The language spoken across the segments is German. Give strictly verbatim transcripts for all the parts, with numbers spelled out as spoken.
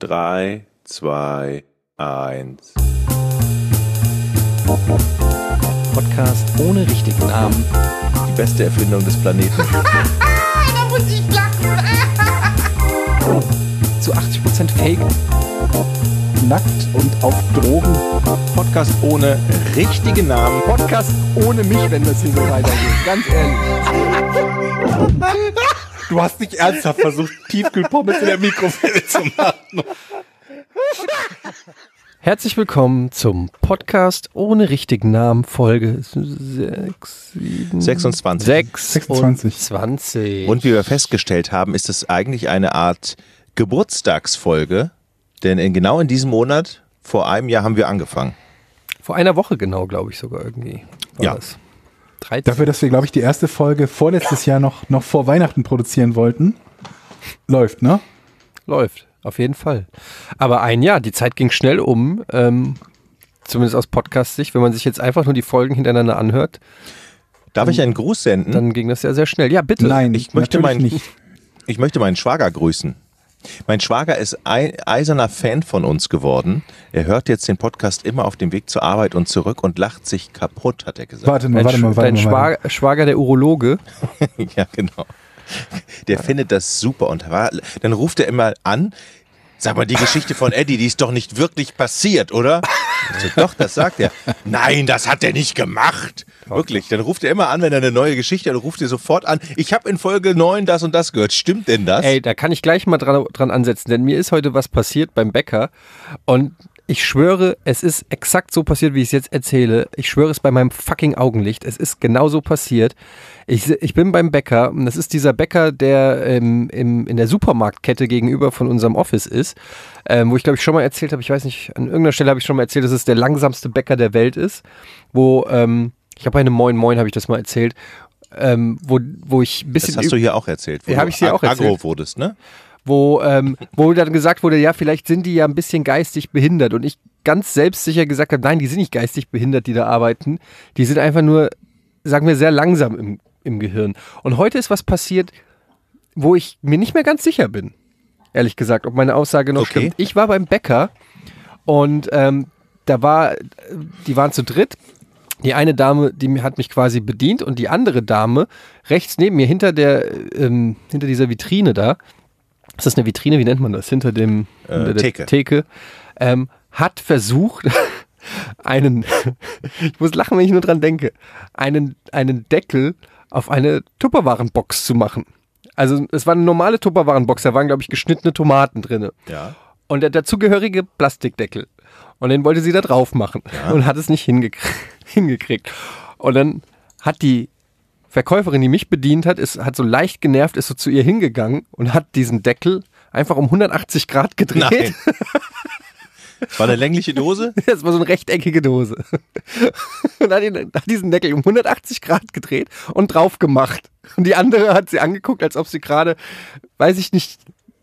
drei, zwei, eins. Podcast ohne richtigen Namen. Die beste Erfindung des Planeten. Da muss ich lachen. Zu achtzig Prozent Fake. Nackt und auf Drogen. Podcast ohne richtigen Namen. Podcast ohne mich, wenn das hier so weitergeht. Ganz ehrlich. Du hast nicht ernsthaft versucht, Tiefkühlpommes in der Mikrowelle zu machen. Herzlich willkommen zum Podcast ohne richtigen Namen, Folge sechs, sieben, sechsundzwanzig. sechsundzwanzig. Und wie wir festgestellt haben, ist es eigentlich eine Art Geburtstagsfolge, denn in, genau in diesem Monat, vor einem Jahr, haben wir angefangen. Vor einer Woche genau, glaube ich sogar irgendwie. War Ja. das. dreizehn. Dafür, dass wir, glaube ich, die erste Folge vorletztes Jahr noch, noch vor Weihnachten produzieren wollten. Läuft, ne? Läuft, auf jeden Fall. Aber ein Jahr, die Zeit ging schnell um, ähm, zumindest aus Podcast-Sicht. Wenn man sich jetzt einfach nur die Folgen hintereinander anhört, Darf ich einen Gruß senden? dann ging das ja sehr schnell. Ja, bitte. Nein, Ich möchte, natürlich mein, nicht. ich möchte meinen Schwager grüßen. Mein Schwager ist ein eiserner Fan von uns geworden. Er hört jetzt den Podcast immer auf dem Weg zur Arbeit und zurück und lacht sich kaputt, hat er gesagt. Warte mal, Dein, warte mal, warte dein mal. warte Schwager, Schwager, der Urologe. Ja, genau. Der findet das super und war, dann ruft er immer an, sag mal, die Geschichte von Eddie, die ist doch nicht wirklich passiert, oder? Ich so, doch, das sagt er. Nein, das hat er nicht gemacht. Wirklich, dann ruft er immer an, wenn er eine neue Geschichte hat, ruft er sofort an, ich habe in Folge neun das und das gehört. Stimmt denn das? Ey, da kann ich gleich mal dran, dran ansetzen, denn mir ist heute was passiert beim Bäcker und ich schwöre, es ist exakt so passiert, wie ich es jetzt erzähle. Ich schwöre es bei meinem fucking Augenlicht. Es ist genauso passiert. Ich, ich bin beim Bäcker und das ist dieser Bäcker, der ähm, im, in der Supermarktkette gegenüber von unserem Office ist, ähm, wo ich glaube ich schon mal erzählt habe, ich weiß nicht, an irgendeiner Stelle habe ich schon mal erzählt, dass es der langsamste Bäcker der Welt ist, wo, ähm, ich habe bei einem Moin Moin, habe ich das mal erzählt, ähm, wo, wo ich ein bisschen... Das hast du hier auch erzählt, wo Ja, hab du ich dir auch Agro erzählt. wurdest, ne? wo, ähm, wo dann gesagt wurde, ja, vielleicht sind die ja ein bisschen geistig behindert. Und ich ganz selbstsicher gesagt habe, nein, die sind nicht geistig behindert, die da arbeiten. Die sind einfach nur, sagen wir, sehr langsam im, im Gehirn. Und heute ist was passiert, wo ich mir nicht mehr ganz sicher bin, ehrlich gesagt, ob meine Aussage noch Okay. stimmt. Ich war beim Bäcker und ähm, da war, die waren zu dritt. Die eine Dame, die mir- hat mich quasi bedient und die andere Dame rechts neben mir, hinter der, ähm, hinter dieser Vitrine da, ist das eine Vitrine, wie nennt man das? Hinter dem Äh, hinter der Theke. Theke ähm, hat versucht, einen, ich muss lachen, wenn ich nur dran denke, einen, einen Deckel auf eine Tupperwarenbox zu machen. Also es war eine normale Tupperwarenbox, da waren, glaube ich, geschnittene Tomaten drin. Ja. Und der dazugehörige Plastikdeckel. Und den wollte sie da drauf machen und hat es nicht hingekriegt. hingekriegt. Und dann hat die Verkäuferin, die mich bedient hat, ist, hat so leicht genervt, ist so zu ihr hingegangen und hat diesen Deckel einfach um hundertachtzig Grad gedreht. Nein. War eine längliche Dose? Das war so eine rechteckige Dose. Und hat, ihn, hat diesen Deckel um hundertachzig Grad gedreht und drauf gemacht. Und die andere hat sie angeguckt, als ob sie gerade, weiß ich nicht,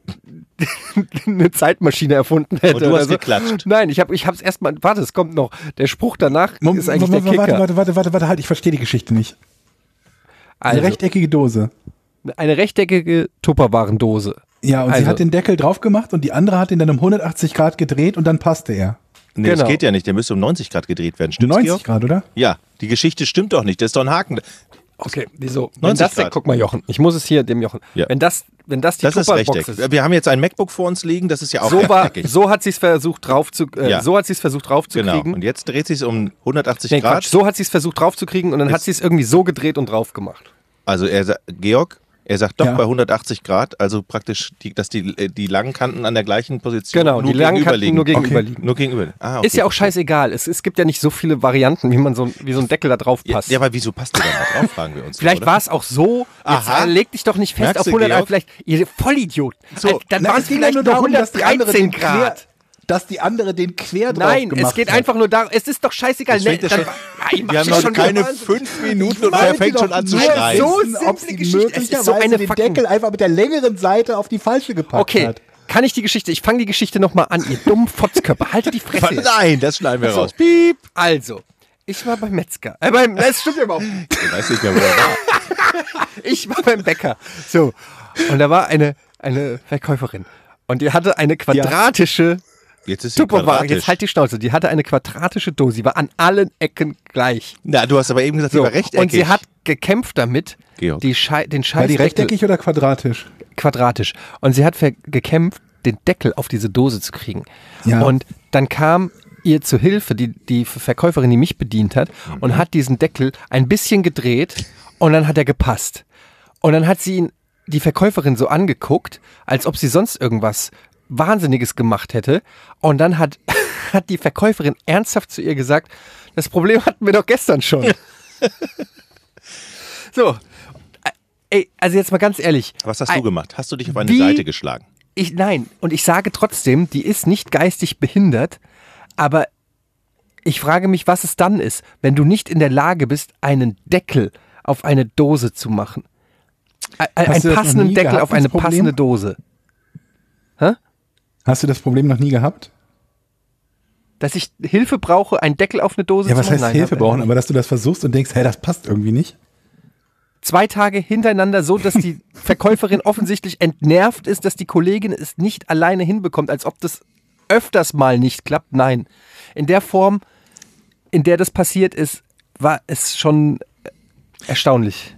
eine Zeitmaschine erfunden hätte. Und du oder hast so. geklatscht. Nein, ich habe ich hab's erstmal, warte, es kommt noch. Der Spruch danach Mom- ist eigentlich warte, der Kicker. warte, warte, warte, warte, warte, halt, ich verstehe die Geschichte nicht. Eine Also, rechteckige Dose. eine rechteckige Tupperwarendose. Ja, und Also- sie hat den Deckel drauf gemacht und die andere hat ihn dann um hundertachtzig Grad gedreht und dann passte er. Nee, das Genau. geht ja nicht. Der müsste um neunzig Grad gedreht werden. Stimmt's, neunzig Georg? Grad, oder? Ja, die Geschichte stimmt doch nicht. Das ist doch ein Haken. Okay, wieso? Wenn neunzig das der, Grad. guck mal, Jochen, ich muss es hier dem Jochen. Ja. Wenn das, wenn das die Das ist Tupperbox rechteckig. ist. Wir haben jetzt ein MacBook vor uns liegen, das ist ja auch So, war, rechteckig. so hat sie es versucht drauf zu, äh, Ja. so hat sie es versucht drauf zu Genau. kriegen. Und jetzt dreht sie es um hundertachtzig Nee, Grad. Quatsch, so hat sie es versucht drauf zu kriegen und dann hat Ist- sie es irgendwie so gedreht und drauf gemacht. Also er sa- Georg, er sagt doch Ja. bei hundertachtzig Grad, also praktisch, die, dass die, äh, die langen Kanten an der gleichen Position Genau, nur die langen gegenüber Kanten liegen. nur gegenüber Okay. liegen. Nur gegenüber. Ah, okay. Ist ja auch scheißegal. Es, es gibt ja nicht so viele Varianten, wie man so, wie so ein Deckel da drauf Ja, passt. ja, aber wieso passt der da mal drauf, fragen wir uns. Vielleicht oder? war es auch so. Jetzt Aha. äh, leg dich doch nicht fest Merkst auf du, hundert, Georg? vielleicht, ihr Vollidioten. So, Äh, dann na, waren es es ging ja vielleicht nur nur darum, dass die andere hundertdreizehn den Grad. Quer, dass die andere den quer drauf Nein, gemacht es geht hat. einfach nur darum, es ist doch scheißegal. Jetzt fängt Ne, er dann, schon- Nein, mach Wir haben dich noch schon keine wahnsinnig. fünf Minuten und Wollte er fängt doch schon an zu nur schreien. so wissen, ob simple sie Geschichte. Es ist so möglicherweise eine den fucking- Deckel einfach mit der längeren Seite auf die falsche gepackt Okay, hat. kann ich die Geschichte, ich fange die Geschichte nochmal an, ihr dummen Fotzkörper. Haltet die Fresse. jetzt. Nein, das schneiden wir So, raus. piep. Also, ich war beim Metzger. Äh, beim, das stimmt ja überhaupt nicht. Ich weiß nicht mehr, wo er war. Ich war beim Bäcker. So. Und da war eine, eine Verkäuferin. Und die hatte eine quadratische Jetzt ist sie Tupperware. quadratisch. Jetzt halt die Schnauze. Die hatte eine quadratische Dose. Sie war an allen Ecken gleich. Na, du hast aber eben gesagt, sie So. war rechteckig. Und sie hat gekämpft damit, Georg. die Schei den War Scheiß die rechteckig oder quadratisch? quadratisch. Und sie hat ver- gekämpft, den Deckel auf diese Dose zu kriegen. Ja. Und dann kam ihr zu Hilfe die, die Verkäuferin, die mich bedient hat, Mhm. und hat diesen Deckel ein bisschen gedreht und dann hat er gepasst. Und dann hat sie ihn, die Verkäuferin, so angeguckt, als ob sie sonst irgendwas Wahnsinniges gemacht hätte. Und dann hat, hat die Verkäuferin ernsthaft zu ihr gesagt, das Problem hatten wir doch gestern schon. So. Ey, also jetzt mal ganz ehrlich. Was hast du gemacht? Hast du dich auf eine Wie- Seite geschlagen? Ich, nein, und ich sage trotzdem, die ist nicht geistig behindert, aber ich frage mich, was es dann ist, wenn du nicht in der Lage bist, einen Deckel auf eine Dose zu machen. Ein, Hast einen du das noch passenden nie Deckel gehabt, auf eine das Problem? passende Dose. Hast du das Problem noch nie gehabt? Dass ich Hilfe brauche, einen Deckel auf eine Dose Ja, zu was machen? heißt Nein, Hilfe hab- brauchen, aber dass du das versuchst und denkst, hey, das passt irgendwie nicht. Zwei Tage hintereinander so, dass die Verkäuferin offensichtlich entnervt ist, dass die Kollegin es nicht alleine hinbekommt, als ob das öfters mal nicht klappt. Nein. In der Form, in der das passiert ist, war es schon erstaunlich.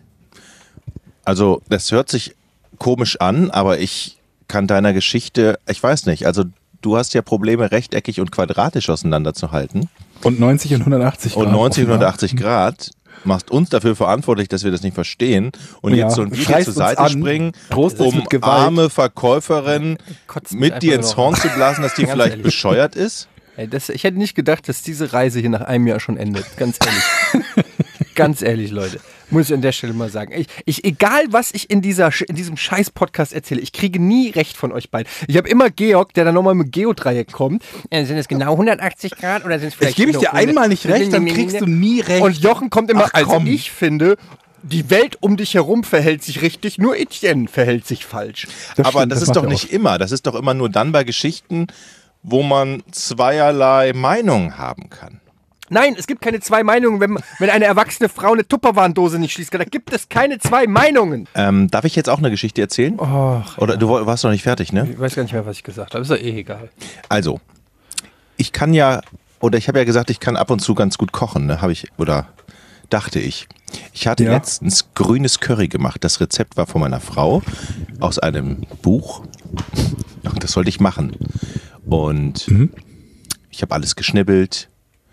Also, das hört sich komisch an, aber ich kann deiner Geschichte, ich weiß nicht, also du hast ja Probleme, rechteckig und quadratisch auseinanderzuhalten. Und neunzig und hundertachtzig Grad. Und neunzig und offenbar. hundertachtzig Grad machst uns dafür verantwortlich, dass wir das nicht verstehen. Und Ja, jetzt sollen wir dir schreist zur uns Seite an, springen, drohst uns um mit Gewalt. arme Verkäuferin Kotzt mich mit einfach dir nur ins noch Horn an. zu blasen, dass die Ganz vielleicht ehrlich. bescheuert ist. Ey, das, ich hätte nicht gedacht, dass diese Reise hier nach einem Jahr schon endet. Ganz ehrlich. Ganz ehrlich, Leute. Muss ich an der Stelle mal sagen. Ich, ich, egal, was ich in, dieser, Sch- in diesem Scheiß-Podcast erzähle, ich kriege nie recht von euch beiden. Ich habe immer Georg, der dann nochmal mit Geodreieck kommt. Äh, sind es genau hundertachtzig Grad oder sind es vielleicht Ich gebe ich dir nur hundert? einmal nicht recht, dann kriegst du nie recht. Und Jochen kommt immer, Ach, also komm. ich finde, die Welt um dich herum verhält sich richtig, nur Etienne verhält sich falsch. Das Aber stimmt, das, ist macht doch er nicht oft. immer. Das ist doch immer nur dann bei Geschichten, wo man zweierlei Meinungen haben kann. Nein, es gibt keine zwei Meinungen, wenn, wenn eine erwachsene Frau eine Tupperwarendose nicht schließt. Da gibt es keine zwei Meinungen. Ähm, darf ich jetzt auch eine Geschichte erzählen? Och, Oder du woll- warst noch nicht fertig, ne? ich weiß gar nicht mehr, was ich gesagt habe. Ist doch eh egal. Also, ich kann ja, oder ich habe ja gesagt, ich kann ab und zu ganz gut kochen, ne? Habe ich, oder dachte ich. Ich hatte Ja. letztens grünes Curry gemacht. Das Rezept war von meiner Frau aus einem Buch. Und das sollte ich machen. Und ich habe alles geschnibbelt,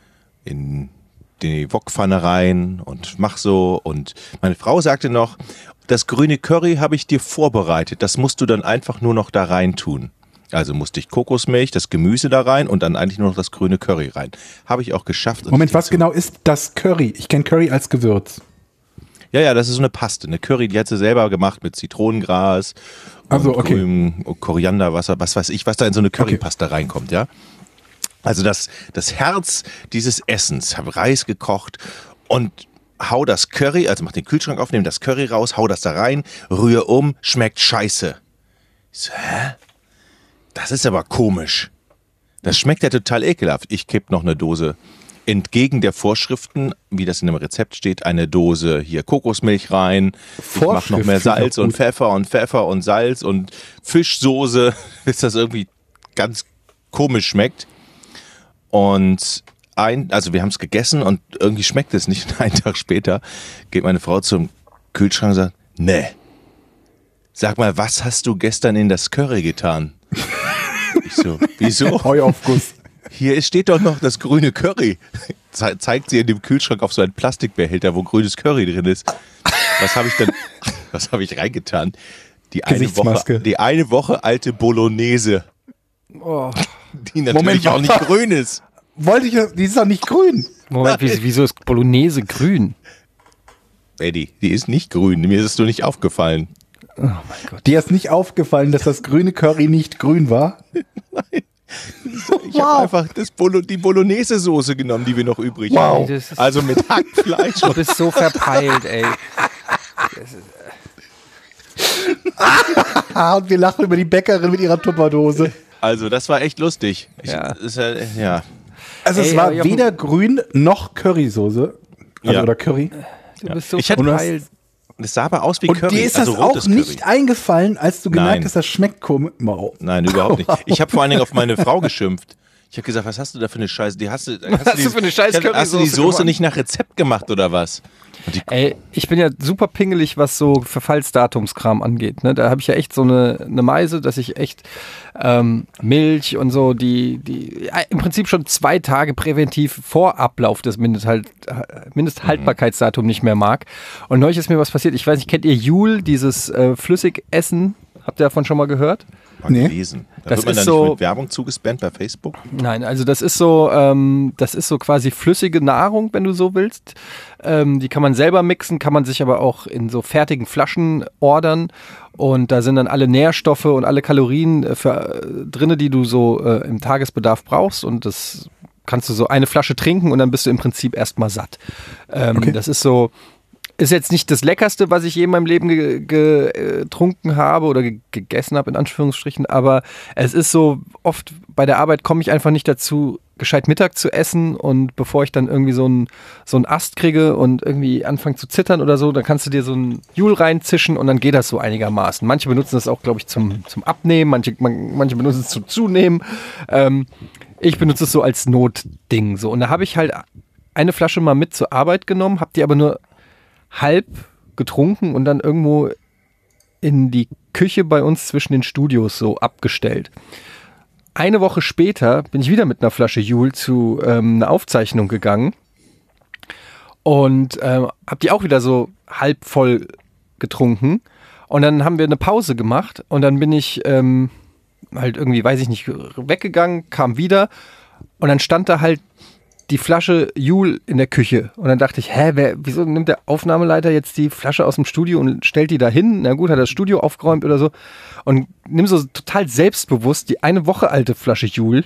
in die Wokpfanne rein und mach so. Und meine Frau sagte noch, das grüne Curry habe ich dir vorbereitet. Das musst du dann einfach nur noch da rein tun. Also musste ich Kokosmilch, das Gemüse da rein und dann eigentlich nur noch das grüne Curry rein. Habe ich auch geschafft. Und Moment, ich was genau ist das Curry? Ich kenne Curry als Gewürz. Ja, ja, das ist so eine Paste. Eine Curry, die hat sie selber gemacht mit Zitronengras, Also, und okay. grünem Korianderwasser, was weiß ich, was da in so eine Currypaste reinkommt, ja. Also das, das Herz dieses Essens, habe Reis gekocht und hau das Curry, also mach den Kühlschrank auf, nehme das Curry raus, hau das da rein, rühre um, schmeckt scheiße. Ich so, hä? Das ist aber komisch. Das schmeckt ja total ekelhaft. Ich kipp noch eine Dose, entgegen der Vorschriften, wie das in dem Rezept steht, eine Dose hier Kokosmilch rein. Ich mach noch mehr Vorschrift finde ich Salz auch und gut. Pfeffer und Pfeffer und Salz und Fischsoße, bis das irgendwie ganz komisch schmeckt. Und ein, also wir haben es gegessen und irgendwie schmeckt es nicht. Und einen Tag später geht meine Frau zum Kühlschrank und sagt, nee. Sag mal, was hast du gestern in das Curry getan? Ich so, wieso? Heuaufguss. Hier ist- steht doch noch das grüne Curry. Ze zeigt sie in dem Kühlschrank auf so einen Plastikbehälter, wo grünes Curry drin ist. Was habe ich denn, was habe ich reingetan? Die eine, Gesichtsmaske. Woche, die eine Woche alte Bolognese, Oh. die natürlich Moment, auch nicht grün ist. Wollte ich, die ist doch nicht grün. Moment, wieso, wieso ist Bolognese grün? Eddie, die ist nicht grün. Mir ist es nur nicht aufgefallen. Oh mein Gott. Dir ist nicht aufgefallen, dass das grüne Curry nicht grün war? Ich habe einfach das Bolo die Bolognese-Soße genommen, die wir noch übrig Wow. haben. Das ist- Also mit Hackfleisch Du und bist so verpeilt, ey. Ah, und wir lachen über die Bäckerin mit ihrer Tupperdose. also das war echt lustig. Ich, Ja. Ist ja, ja. Also es Ey, war aber Jochen- weder grün noch Currysoße. Also Ja. oder Curry. Du bist so Ich hätte- verpeilt. Das sah aber aus wie Und Curry. dir ist also das auch rotes nicht Curry. eingefallen, als du gemerkt Nein. hast, das schmeckt komisch. Wow. Nein, überhaupt nicht. Ich habe vor allen Dingen auf meine Frau geschimpft. Ich habe gesagt, was hast du da für eine Scheiße? Die hast du, hast hast die, du für eine scheiß Hast du die Currysoße Soße gemacht? nicht nach Rezept gemacht oder was? Und die, Ey, ich bin ja super pingelig, was so Verfallsdatumskram angeht. Ne? Da habe ich ja echt so eine, eine Meise, dass ich echt ähm, Milch und so, die, die ja, im Prinzip schon zwei Tage präventiv vor Ablauf des Mindesthalt, Mindesthaltbarkeitsdatum nicht mehr mag. Und neulich ist mir was passiert. Ich weiß nicht, kennt ihr Joule, dieses äh, Flüssigessen? Habt ihr davon schon mal gehört? mal Nee. gelesen. Da Das wird man ist dann so- nicht mit Werbung zugespammt bei Facebook. Nein, also das ist so, ähm, das ist so quasi flüssige Nahrung, wenn du so willst. Ähm, die kann man selber mixen, kann man sich aber auch in so fertigen Flaschen ordern. Und da sind dann alle Nährstoffe und alle Kalorien äh, für, äh, drinne, die du so äh, im Tagesbedarf brauchst. Und das kannst du so eine Flasche trinken und dann bist du im Prinzip erstmal satt. Ähm, Okay. Das ist so. Ist jetzt nicht das Leckerste, was ich je in meinem Leben ge- ge- getrunken habe oder ge- gegessen habe, in Anführungsstrichen, aber es ist so, oft bei der Arbeit komme ich einfach nicht dazu, gescheit Mittag zu essen und bevor ich dann irgendwie so einen so einen Ast kriege und irgendwie anfange zu zittern oder so, dann kannst du dir so ein Joule reinzischen und dann geht das so einigermaßen. Manche benutzen das auch, glaube ich, zum, zum Abnehmen, manche, man, manche benutzen es zum Zunehmen. Ähm, ich benutze es so als Notding. So. Und da habe ich halt eine Flasche mal mit zur Arbeit genommen, habe die aber nur halb getrunken und dann irgendwo in die Küche bei uns zwischen den Studios so abgestellt. Eine Woche später bin ich wieder mit einer Flasche Joule zu ähm, einer Aufzeichnung gegangen und ähm, habe die auch wieder so halb voll getrunken und dann haben wir eine Pause gemacht und dann bin ich ähm, halt irgendwie, weiß ich nicht, weggegangen, kam wieder und dann stand da halt die Flasche Joule in der Küche. Und dann dachte ich, hä, wer, wieso nimmt der Aufnahmeleiter jetzt die Flasche aus dem Studio und stellt die da hin? Na gut, hat das Studio aufgeräumt oder so. Und nimm so total selbstbewusst die eine Woche alte Flasche Joule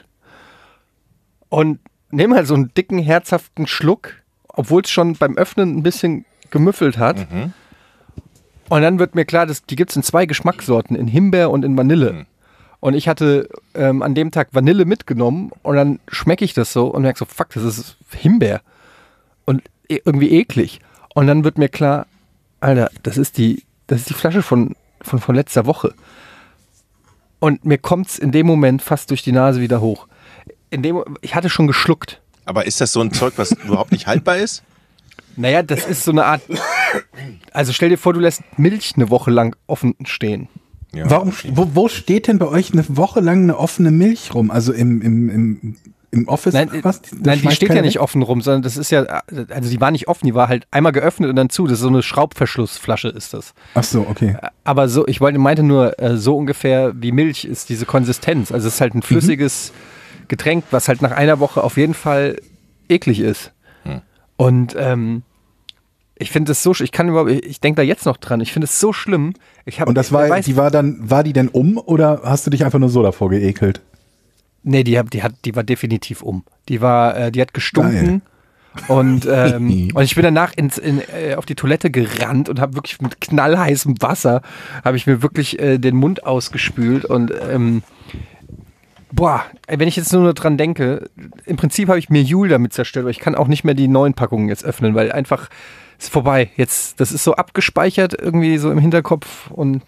und nimm halt so einen dicken, herzhaften Schluck, obwohl es schon beim Öffnen ein bisschen gemüffelt hat. Mhm. Und dann wird mir klar, dass, die gibt es in zwei Geschmackssorten, in Himbeer und in Vanille. Mhm. Und ich hatte ähm, an dem Tag Vanille mitgenommen und dann schmecke ich das so und merke so, fuck, das ist Himbeer. Und e- irgendwie eklig. Und dann wird mir klar, Alter, das ist die, das ist die Flasche von, von, von letzter Woche. Und mir kommt es in dem Moment fast durch die Nase wieder hoch. In dem, ich hatte schon geschluckt. Aber ist das so ein Zeug, was überhaupt nicht haltbar ist? Naja, das ist so eine Art. Also stell dir vor, du lässt Milch eine Woche lang offen stehen. Ja. Warum, wo, wo steht denn bei euch eine Woche lang eine offene Milch rum? Also im, im, im, im Office? Nein, oder was? Das nein, die schmeißt steht ja keiner nicht weg? offen rum, sondern das ist ja, also die war nicht offen, die war halt einmal geöffnet und dann zu. Das ist so eine Schraubverschlussflasche ist das. Ach so, okay. Aber so, ich wollte, meinte nur, äh, so ungefähr wie Milch ist diese Konsistenz. Also es ist halt ein flüssiges Getränk, was halt nach einer Woche auf jeden Fall eklig ist. Hm. Und ähm, ich finde es so, sch- ich kann überhaupt, ich denke da jetzt noch dran, ich finde es so schlimm. Ich hab, Und das wer war, weiß, die war dann, war die denn um oder hast du dich einfach nur so davor geekelt? Nee, die, hat- die, hat, die war definitiv um. Die war, äh, die hat gestunken. Und, ähm, und ich bin danach ins, in, äh, auf die Toilette gerannt und habe wirklich mit knallheißem Wasser, habe ich mir wirklich äh, den Mund ausgespült. Und ähm, boah, ey, wenn ich jetzt nur dran denke, im Prinzip habe ich mir Joule damit zerstört, aber ich kann auch nicht mehr die neuen Packungen jetzt öffnen, weil einfach ist vorbei. Jetzt, das ist so abgespeichert irgendwie so im Hinterkopf und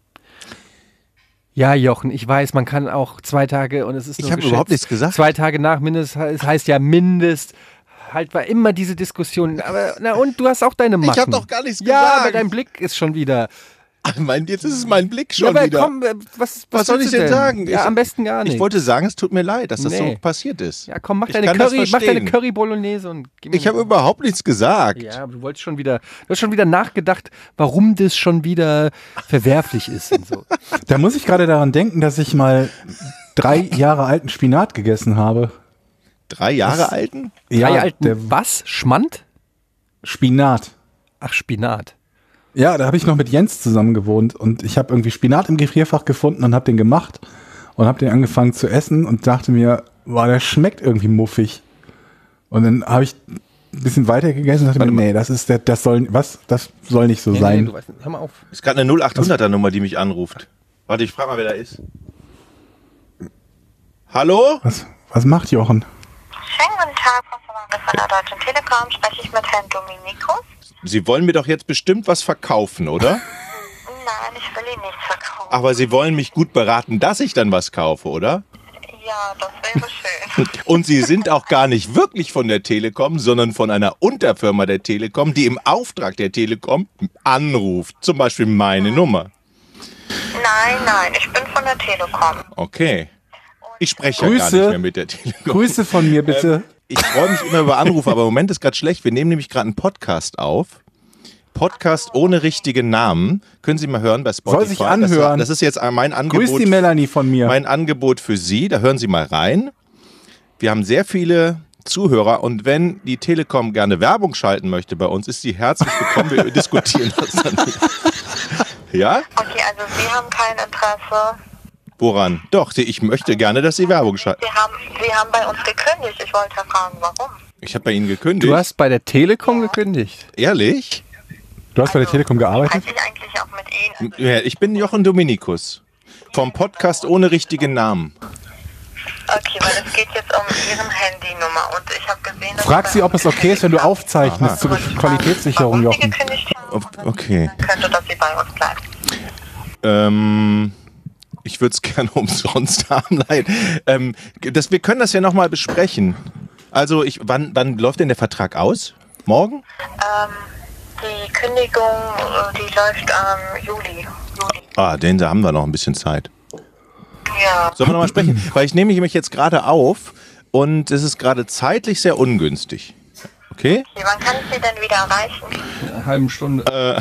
ja, Jochen, ich weiß, man kann auch zwei Tage und es ist Ich nur habe geschätzt. überhaupt nichts gesagt. Zwei Tage nach Mindest, es heißt ja Mindest. Halt war immer diese Diskussion. Aber na und du hast auch deine Macken. hab doch gar nichts Ja, gesagt. aber dein Blick ist schon wieder. Ach, mein, jetzt ist es mein Blick schon ja, aber wieder. komm, äh, was, was, Was soll willst ich du denn sagen? Ja, Ich- am besten gar nicht. Ich wollte sagen, es tut mir leid, dass das Nee. so passiert ist. ja, komm, mach Ich deine kann das Curry, mach deine verstehen. Curry Bolognese und gib mir Ich habe überhaupt nichts gesagt. Ja, aber du wolltest schon wieder, du hast schon wieder nachgedacht, warum das schon wieder verwerflich ist und so. Da muss ich gerade daran denken, dass ich mal drei Jahre alten Spinat gegessen habe. Drei Jahre alten? Ja, Drei alten, der was? Schmand? Spinat. Ach, Spinat. Ja, da habe ich noch mit Jens zusammen gewohnt und ich habe irgendwie Spinat im Gefrierfach gefunden und habe den gemacht und habe den angefangen zu essen und dachte mir, boah, der schmeckt irgendwie muffig. Und dann habe ich ein bisschen weiter gegessen und dachte Warte mir, mal. nee, das ist der, das soll, was, das soll nicht so Nee, sein. nee, du weißt nicht. Hör mal auf. Ist gerade eine null achthunderter Nummer, die mich anruft. Warte, ich frage mal, wer da ist. Hallo? Was, was macht Jochen? Schönen guten Tag, Frau Von der Deutschen Telekom spreche ich mit Herrn Dominikus. Sie wollen mir doch jetzt bestimmt was verkaufen, oder? Nein, ich will Ihnen nichts verkaufen. Aber Sie wollen mich gut beraten, dass ich dann was kaufe, oder? Ja, das wäre schön. Und Sie sind auch gar nicht wirklich von der Telekom, sondern von einer Unterfirma der Telekom, die im Auftrag der Telekom anruft. Zum Beispiel meine Nummer. Nein, nein, ich bin von der Telekom. Okay. Ich spreche ja gar Grüße. nicht mehr mit der Telekom. Grüße von mir bitte. Ähm, ich freue mich immer über Anrufe, aber im Moment ist gerade schlecht. Wir nehmen nämlich gerade einen Podcast auf. Podcast ohne richtigen Namen. Können Sie mal hören bei Spotify. Soll sich anhören. Das, das ist jetzt mein Angebot. Grüß die Melanie von mir. Mein Angebot für Sie. Da hören Sie mal rein. Wir haben sehr viele Zuhörer und wenn die Telekom gerne Werbung schalten möchte bei uns, ist sie herzlich willkommen. Wir diskutieren das dann nicht. Ja? Okay, also Sie haben kein Interesse. Woran? Doch, ich möchte gerne, dass Sie Werbung schalten. Sie haben, Sie haben bei uns gekündigt. Ich wollte fragen, warum? Ich habe bei Ihnen gekündigt. Du hast bei der Telekom gekündigt. Ehrlich? Du hast bei der Telekom gearbeitet? Spreche ich eigentlich auch mit Ihnen? Ja, ich bin Jochen Dominikus. Vom Podcast ohne richtigen Namen. Okay, weil es geht jetzt um Ihren Handynummer und ich habe gesehen, dass... Frag sie, ob es okay ist, wenn du aufzeichnest zur Qualitätssicherung, Warum Sie Jochen. gekündigt haben, Okay. dann könnte, dass Sie bei uns bleiben. Ähm, ich würde es gerne umsonst haben. Nein. Ähm, das, wir können das ja nochmal besprechen. Also, ich, wann, wann läuft denn der Vertrag aus? Morgen? Ähm, die Kündigung, äh, die läuft am Juli. Juli. Ah, den da haben wir noch ein bisschen Zeit. Ja. Sollen wir nochmal sprechen? Weil ich nehme mich jetzt gerade auf und es ist gerade zeitlich sehr ungünstig. Okay? Okay, wann kann ich Sie denn wieder erreichen? In einer halben Stunde.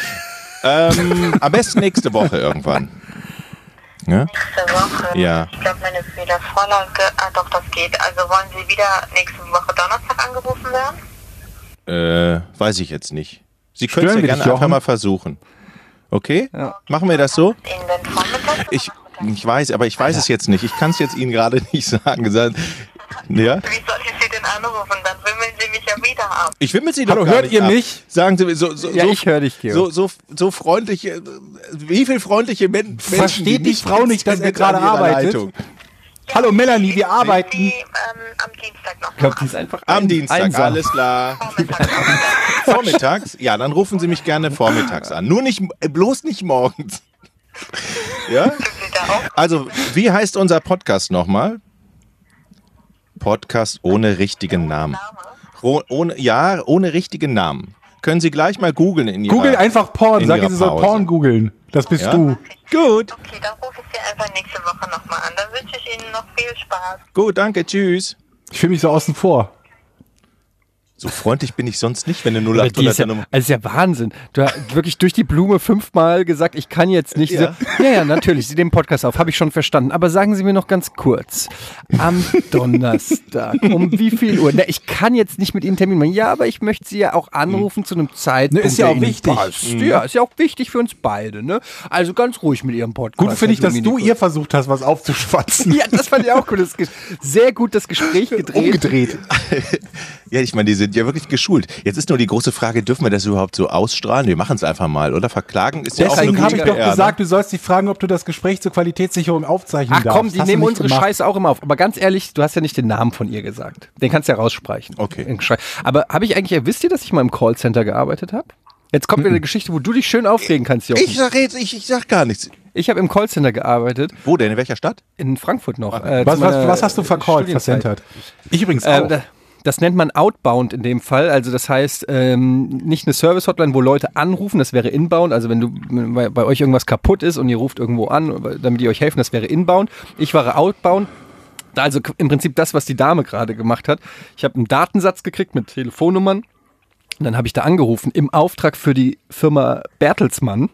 Ähm, am besten nächste Woche irgendwann. Ja? Nächste Woche. Ja. Ich glaube, meine Fehlervorlage, ah doch, das geht. Also wollen Sie wieder nächste Woche Donnerstag angerufen werden? Äh, weiß ich jetzt nicht. Sie können es ja Stören wir gerne dich, einfach Jochen? mal versuchen. Okay? Ja. Machen wir das so? Ihnen denn Vormittag? Ich, ich weiß, aber ich weiß es jetzt nicht. Ich kann es jetzt Ihnen gerade nicht sagen. Sagen- Ja? Wie soll ich Sie denn anrufen? Dann wimmeln Sie mich ja wieder ab. Ich will mit Sie doch Hallo, gar hört nicht ihr ab. mich? Sagen Sie mir, so, so, Ja, so, ich höre dich, Georg. so, so, so freundliche, wie viele freundliche Men Menschen, Versteht die Frau nicht, dass er mit gerade an ihrer arbeitet? Leitung? Hallo Melanie, wir arbeiten. Die, ähm, am Dienstag noch. Ich glaube, die ist einfach Am ein- Dienstag, einsam. alles klar. Vormittag. Vormittags? Ja, dann rufen Sie mich gerne vormittags an. Nur nicht, äh, bloß nicht morgens. Ja? Sind Sie da auch? Also, wie heißt unser Podcast nochmal? Podcast ohne richtigen Namen. Ro ohne, ja, ohne richtigen Namen. Können Sie gleich mal googeln in Ihrer... Google einfach Porn. in Sag ihrer ihr, sie soll Pause. Porn googeln. Das bist Ja? du. Gut, Okay, dann rufe ich Sie einfach nächste Woche nochmal an. Dann wünsche ich Ihnen noch viel Spaß. gut, danke, tschüss. Ich fühle mich so außen vor. So freundlich bin ich sonst nicht, wenn eine Aber die ist ja, null acht hundert Nummer... also ist ja Wahnsinn. Du hast wirklich durch die Blume fünfmal gesagt, ich kann jetzt nicht. Ja. So, ja, ja, natürlich, Sie nehmen Podcast auf, habe ich schon verstanden. Aber sagen Sie mir noch ganz kurz, am Donnerstag, um wie viel Uhr? Na, ich kann jetzt nicht mit Ihnen Termin machen. Ja, aber ich möchte Sie ja auch anrufen zu einem Zeitpunkt, Ne, ist ja der auch Ihnen wichtig. passt. Ja, ist ja auch wichtig für uns beide. Ne? Also ganz ruhig mit Ihrem Podcast. Gut finde ich, Herr dass du Dominikus. ihr versucht hast, was aufzuschwatzen. Ja, das fand ich auch gut. Das Ge- Sehr gut das Gespräch gedreht. Umgedreht. Ja, ich meine, die sind ja wirklich geschult. Jetzt ist nur die große Frage, dürfen wir das überhaupt so ausstrahlen? Wir machen es einfach mal, oder? Verklagen ist ja auch eine Deswegen gute habe ich doch P R, gesagt, ne? du sollst dich fragen, ob du das Gespräch zur Qualitätssicherung aufzeichnen Ach darfst. komm, die Hast du nehmen nicht unsere gemacht. Scheiße auch immer auf. Aber ganz ehrlich, du hast ja nicht den Namen von ihr gesagt. Den kannst du ja raussprechen. Okay. Aber habe ich eigentlich, wisst ihr, dass ich mal im Callcenter gearbeitet habe? Jetzt kommt wieder eine Geschichte, wo du dich schön aufregen kannst, Jochen. Ich sag jetzt, ich, ich sag gar nichts. Ich habe im Callcenter gearbeitet, Wo denn? In welcher Stadt? in Frankfurt noch. äh, Was, zu was, meiner was hast du vercallt, Studienzeit. versentert? Ich übrigens Äh, auch. da- Das nennt man Outbound in dem Fall. Also das heißt, ähm, nicht eine Service-Hotline, wo Leute anrufen, das wäre Inbound. Also wenn du bei, bei euch irgendwas kaputt ist und ihr ruft irgendwo an, damit die euch helfen, das wäre Inbound. Ich war Outbound. Also im Prinzip das, was die Dame gerade gemacht hat. Ich habe einen Datensatz gekriegt mit Telefonnummern. Und dann habe ich da angerufen im Auftrag für die Firma Bertelsmann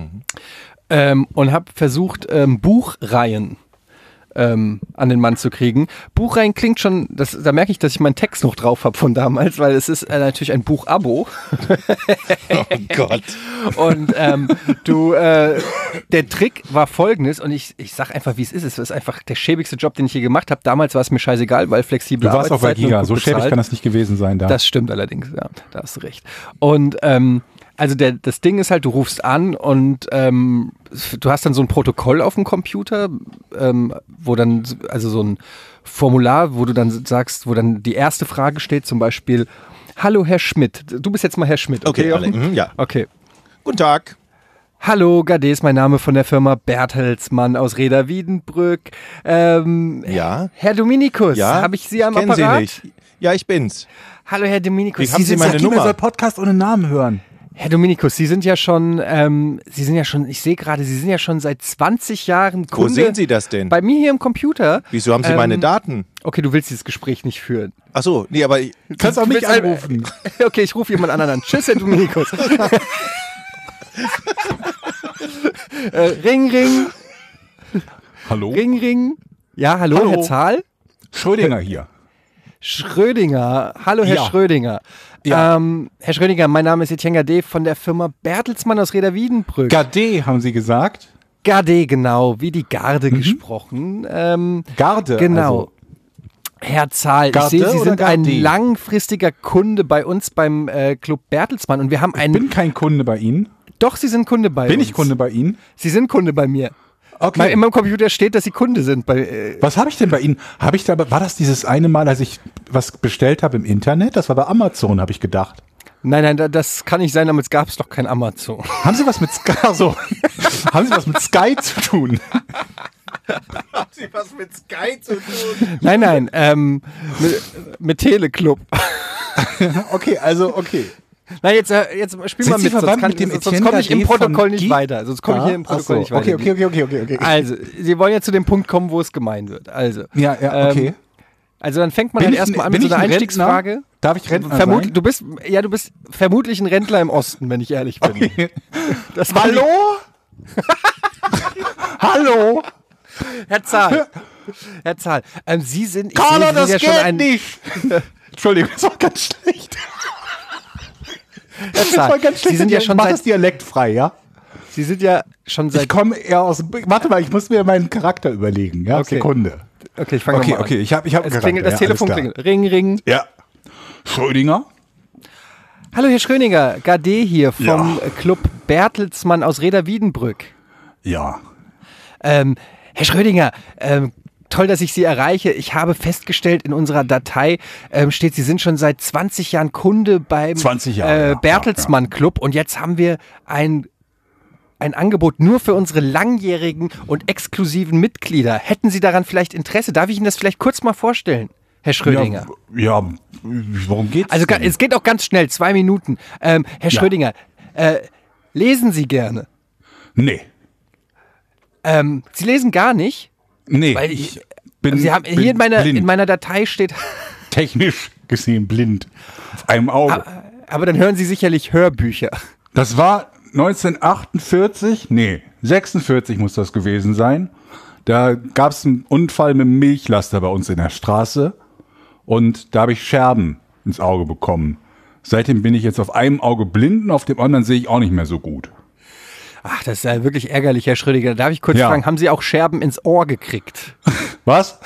ähm, und habe versucht, ähm, Buchreihen ähm, an den Mann zu kriegen. Buchreihen klingt schon, das, da merke ich, dass ich meinen Text noch drauf habe von damals, weil es ist äh, natürlich ein Buchabo. Oh Gott. Und ähm, du, äh, der Trick war folgendes, und ich, ich sag einfach, wie es ist. Es ist einfach der schäbigste Job, den ich je gemacht habe. Damals war es mir scheißegal, weil flexible Du warst auch bei Arbeitszeiten und Giga. gut So schäbig bezahlt. kann das nicht gewesen sein da. Das stimmt allerdings, ja, da hast du recht. Und ähm, Also der, das Ding ist halt, du rufst an und ähm, du hast dann so ein Protokoll auf dem Computer, ähm, wo dann, also so ein Formular, wo du dann sagst, wo dann die erste Frage steht, zum Beispiel, hallo Herr Schmidt. Du bist jetzt mal Herr Schmidt, okay? Okay, alle, mhm, ja. Okay. Guten Tag. Hallo, Gade ist mein Name von der Firma Bertelsmann aus Reda-Wiedenbrück. Ähm, Ja. Herr Dominikus, Ja. habe ich Sie am kenn Apparat? Sie nicht. Ja, ich bin's. Hallo, Herr Dominikus. Wie haben Sie sind meine seit- Nummer? Er soll Podcast ohne Namen hören. Herr Dominikus, Sie sind ja schon, ähm, Sie sind ja schon, ich sehe gerade, Sie sind ja schon seit zwanzig Jahren Wo Kunde. sehen Sie das denn? Bei mir hier im Computer. Wieso haben Sie Ähm, meine Daten? Okay, du willst dieses Gespräch nicht führen. Ach so, nee, aber ich, Du kannst auch Du mich willst ein- anrufen. Okay, ich rufe jemand anderen an. Tschüss, Herr Dominikus. äh, ring, ring, Hallo? ring, ring. Ja, hallo, Hallo. Herr Zahl? Schrödinger hier. Schrödinger. Hallo, Herr Ja. Schrödinger. Ja. Ähm, Herr Schrödinger, mein Name ist Etienne Gade von der Firma Bertelsmann aus Reda-Wiedenbrück. Gade, haben Sie gesagt? Gade, genau, wie die Garde gesprochen. Ähm, Garde. genau. Also. Herr Zahl, Garde ich sehe, Sie oder sind ein Garde? langfristiger Kunde bei uns beim äh, Club Bertelsmann und wir haben Ich einen. bin kein Kunde bei Ihnen. Doch, Sie sind Kunde bei Bin uns. ich Kunde bei Ihnen? Sie sind Kunde bei mir. Okay. Weil in meinem Computer steht, dass Sie Kunde sind. Bei, äh, Was habe ich denn bei Ihnen? Habe ich da, war das dieses eine Mal, als ich was bestellt habe im Internet? Das war bei Amazon, habe ich gedacht. nein, nein, da- das kann nicht sein, damit gab es doch kein Amazon. Haben Sie was mit Sky, so, haben Sie was mit Sky zu tun? haben Sie was mit Sky zu tun? Nein, nein, ähm, mit, mit Teleclub. Okay, also, okay. Na, jetzt, äh, jetzt spiel Sind mal Sie mit, sonst, verwandt kann, mit dem sonst Etienne komme ich im Gade von Protokoll nicht Guy? weiter. Sonst komme ich hier im Ah, ach Protokoll so. nicht weiter. Okay, okay, okay, okay, okay, okay. Also, Sie wollen ja zu dem Punkt kommen, wo es gemein wird. Also, Ja, ja, okay. Ähm, also dann fängt man Bin halt ich ein- erstmal an bin mit so ich einer ein Einstiegsfrage. Rentner? Darf ich Rentner Vermut, sein? Du bist, ja, du bist vermutlich ein Rentner im Osten, wenn ich ehrlich bin. Okay. Das war Hallo? Hallo? Herr Zahl. Herr Zahl, ähm, Sie sind, ich Carlo, sehe, Sie das sind ja geht schon ein, nicht. Entschuldigung, das war ganz schlecht. Herr Das Zahl, war ganz schlecht. Sie sind ja schon Mach seit, das dialektfrei, ja? Sie sind ja schon seit, Ich komme eher aus. Warte mal, ich muss mir meinen Charakter überlegen. Ja, Okay. Sekunde. okay, ich fange Okay, nochmal an. okay, ich habe ich hab einen Es klingelt, das Charakter, ja, Telefon alles klar. klingelt. Ring, ring. Ja. Schrödinger? Hallo, Herr Schrödinger, Gade hier vom Ja. Club Bertelsmann aus Reda-Wiedenbrück. Ja. Ähm, Herr Schrödinger, ähm, toll, dass ich Sie erreiche. Ich habe festgestellt, in unserer Datei ähm, steht, Sie sind schon seit zwanzig Jahren Kunde beim zwanzig Jahre, äh, ja, Bertelsmann Club und jetzt haben wir ein, ein Angebot nur für unsere langjährigen und exklusiven Mitglieder. Hätten Sie daran vielleicht Interesse? Darf ich Ihnen das vielleicht kurz mal vorstellen, Herr Schrödinger? Ja, ja, worum geht's? Also ga- denn? es geht auch ganz schnell, zwei Minuten. Ähm, Herr Ja. Schrödinger, äh, lesen Sie gerne? Nee. Ähm, Sie lesen gar nicht? Nee. Weil ich bin, Sie haben, bin hier in meiner, blind. in meiner Datei steht, technisch gesehen blind. Auf einem Auge. aber dann hören Sie sicherlich Hörbücher. Das war neunzehnhundertachtundvierzig, nee, sechsundvierzig muss das gewesen sein. Da gab es einen Unfall mit einem Milchlaster bei uns in der Straße und da habe ich Scherben ins Auge bekommen. Seitdem bin ich jetzt auf einem Auge blind und auf dem anderen sehe ich auch nicht mehr so gut. Ach, das ist ja wirklich ärgerlich, Herr Schrödinger. Darf ich kurz Ja. fragen, haben Sie auch Scherben ins Ohr gekriegt? Was?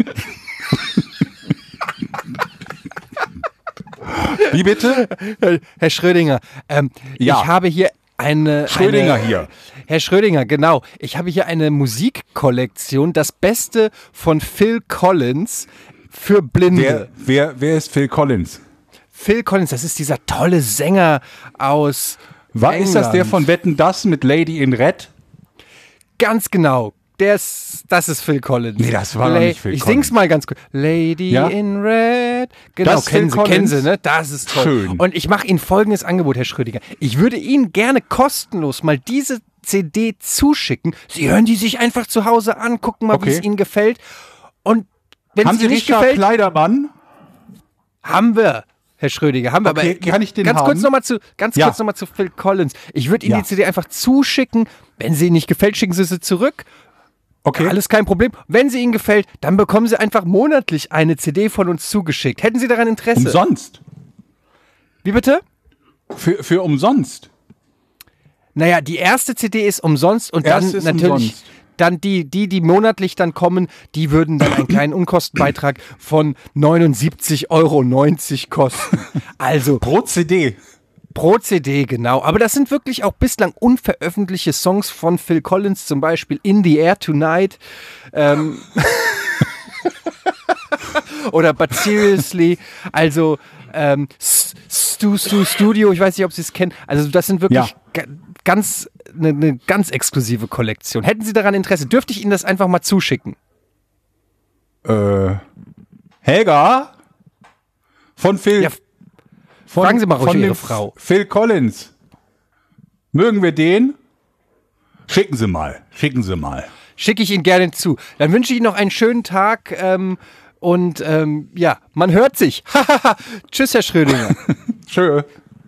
Wie bitte? Herr Schrödinger, ähm, Ja. ich habe hier eine... Schrödinger eine, hier. Herr Schrödinger, genau. Ich habe hier eine Musikkollektion, das Beste von Phil Collins für Blinde. Wer, wer, wer ist Phil Collins? Phil Collins, das ist dieser tolle Sänger aus War, ist das der England. von Wetten, das mit Lady in Red? Ganz genau. Der ist, das ist Phil Collins. Nee, das war doch nicht Phil Ich Collins. sing's mal ganz kurz. Lady Ja? in Red. Genau, Das ist kennen Phil Sie, kennen Collins? Sie, ne? Das ist toll. Schön. Und ich mache Ihnen folgendes Angebot, Herr Schrödinger. Ich würde Ihnen gerne kostenlos mal diese C D zuschicken. Sie hören die sich einfach zu Hause an, gucken mal, wie Okay. es Ihnen gefällt. Und wenn Haben es Sie Ihnen nicht Richard gefällt, Kleidermann? haben wir. Herr Schrödinger, haben wir. Okay, aber kann ich den ganz haben? kurz nochmal zu, ganz Ja. kurz noch mal zu Phil Collins. Ich würde Ihnen Ja. die C D einfach zuschicken. Wenn sie Ihnen nicht gefällt, schicken Sie sie zurück. Okay. Alles kein Problem. Wenn sie Ihnen gefällt, dann bekommen Sie einfach monatlich eine C D von uns zugeschickt. Hätten Sie daran Interesse? Umsonst. Wie bitte? Für, für umsonst. Naja, die erste C D ist umsonst und dann Erste ist natürlich umsonst. dann die, die, die monatlich dann kommen, die würden dann einen kleinen Unkostenbeitrag von neunundsiebzig Euro neunzig kosten. Also, Pro C D. Pro C D, genau. Aber das sind wirklich auch bislang unveröffentlichte Songs von Phil Collins, zum Beispiel In the Air Tonight. Ähm oder But Seriously. Also ähm, Stu, Stu Studio, ich weiß nicht, ob Sie es kennen. Also das sind wirklich Ja. ga, ganz eine, eine ganz exklusive Kollektion. Hätten Sie daran Interesse, dürfte ich Ihnen das einfach mal zuschicken? Äh, Helga? Von Phil. Ja, von, fragen Sie mal ruhig von Ihre dem Frau. Phil Collins. Mögen wir den? Schicken Sie mal. Schicken Sie mal. Schicke ich Ihnen gerne zu. Dann wünsche ich Ihnen noch einen schönen Tag ähm, und ähm, ja, man hört sich. Tschüss, Herr Schrödinger. Schön.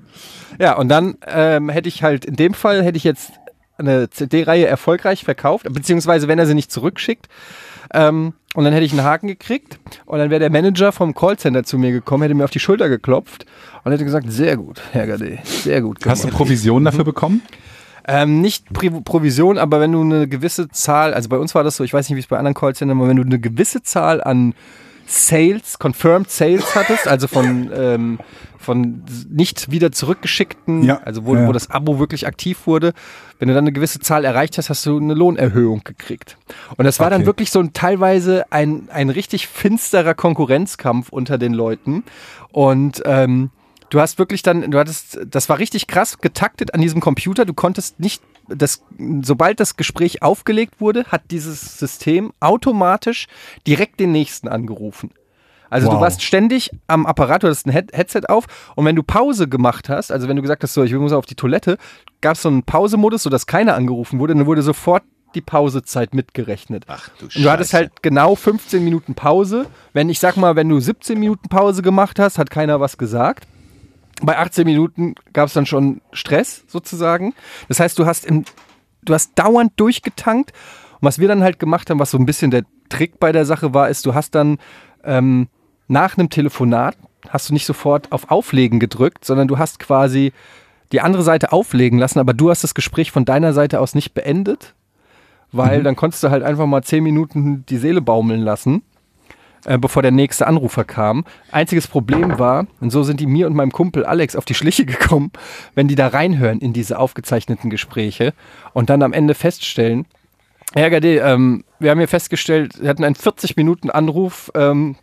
Ja, und dann ähm, hätte ich halt, in dem Fall hätte ich jetzt eine C D-Reihe erfolgreich verkauft, beziehungsweise wenn er sie nicht zurückschickt. Ähm, und dann hätte ich einen Haken gekriegt und dann wäre der Manager vom Callcenter zu mir gekommen, hätte mir auf die Schulter geklopft und hätte gesagt, sehr gut, Herr Gade, sehr gut gemacht. Hast du Provision dafür bekommen? Ähm, nicht Pri- Provision, aber wenn du eine gewisse Zahl, also bei uns war das so, ich weiß nicht, wie es bei anderen Callcentern war, wenn du eine gewisse Zahl an Sales, Confirmed Sales hattest, also von, ähm, von nicht wieder zurückgeschickten, Ja, also wo, ja. wo das Abo wirklich aktiv wurde, wenn du dann eine gewisse Zahl erreicht hast, hast du eine Lohnerhöhung gekriegt. Und das war Okay. dann wirklich so ein teilweise ein, ein richtig finsterer Konkurrenzkampf unter den Leuten und ähm, du hast wirklich dann, du hattest, das war richtig krass getaktet an diesem Computer. Du konntest nicht, das, sobald das Gespräch aufgelegt wurde, hat dieses System automatisch direkt den nächsten angerufen. Also Wow. du warst ständig am Apparat, du hattest ein Head- Headset auf und wenn du Pause gemacht hast, also wenn du gesagt hast, so, ich muss auf die Toilette, gab es so einen Pausemodus, sodass keiner angerufen wurde, und dann wurde sofort die Pausezeit mitgerechnet. Ach du Und du hattest Scheiße. halt genau fünfzehn Minuten Pause. Wenn, ich sag mal, wenn du siebzehn Minuten Pause gemacht hast, hat keiner was gesagt. Bei achtzehn Minuten gab es dann schon Stress sozusagen. Das heißt, du hast im, du hast dauernd durchgetankt. Und was wir dann halt gemacht haben, was so ein bisschen der Trick bei der Sache war, ist, du hast dann ähm, nach einem Telefonat hast du nicht sofort auf Auflegen gedrückt, sondern du hast quasi die andere Seite auflegen lassen, aber du hast das Gespräch von deiner Seite aus nicht beendet, weil Mhm. dann konntest du halt einfach mal zehn Minuten die Seele baumeln lassen, äh, bevor der nächste Anrufer kam. Einziges Problem war, und so sind die mir und meinem Kumpel Alex auf die Schliche gekommen, wenn die da reinhören in diese aufgezeichneten Gespräche und dann am Ende feststellen, Herr Gade, ähm, wir haben hier festgestellt, wir hatten einen vierzig Minuten Anruf ähm,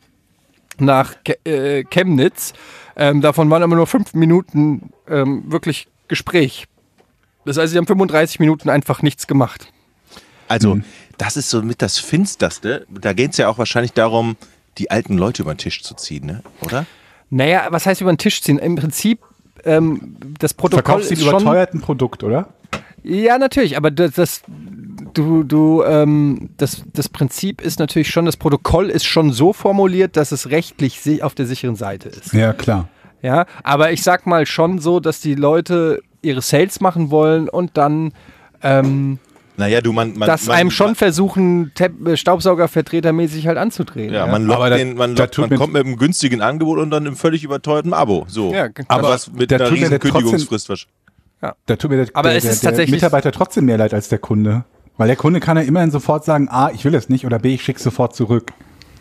nach Ke äh, Chemnitz. Ähm, davon waren aber nur fünf Minuten ähm, wirklich Gespräch. Das heißt, sie haben fünfunddreißig Minuten einfach nichts gemacht. Also, Mhm. das ist so mit das Finsterste. Da geht es ja auch wahrscheinlich darum, die alten Leute über den Tisch zu ziehen, ne? Oder? Naja, was heißt über den Tisch ziehen? Im Prinzip, ähm, das Protokoll Verkaufst du ist ein schon... überteuerten Produkt, oder? Ja, natürlich, aber das, das du, du, ähm, das, das Prinzip ist natürlich schon, das Protokoll ist schon so formuliert, dass es rechtlich si- auf der sicheren Seite ist. Ja, klar. Ja, aber ich sag mal schon so, dass die Leute ihre Sales machen wollen und dann ähm, Naja, du, man. man das man, einem schon Man, versuchen, Te- Staubsaugervertretermäßig halt anzudrehen. ja, man, lockt Aber da- den, man, da lockt, tut man mir- kommt mit einem günstigen Angebot und dann einem völlig überteuerten Abo. So. Ja, g- aber aber was mit da einer tut mir riesen der trotzdem- Kündigungsfrist wahrscheinlich. Da tut mir der, Aber der, es der, ist der tatsächlich- Mitarbeiter trotzdem mehr leid als der Kunde. Weil der Kunde kann ja immerhin sofort sagen, A, ich will es nicht, oder B, ich schicke sofort zurück.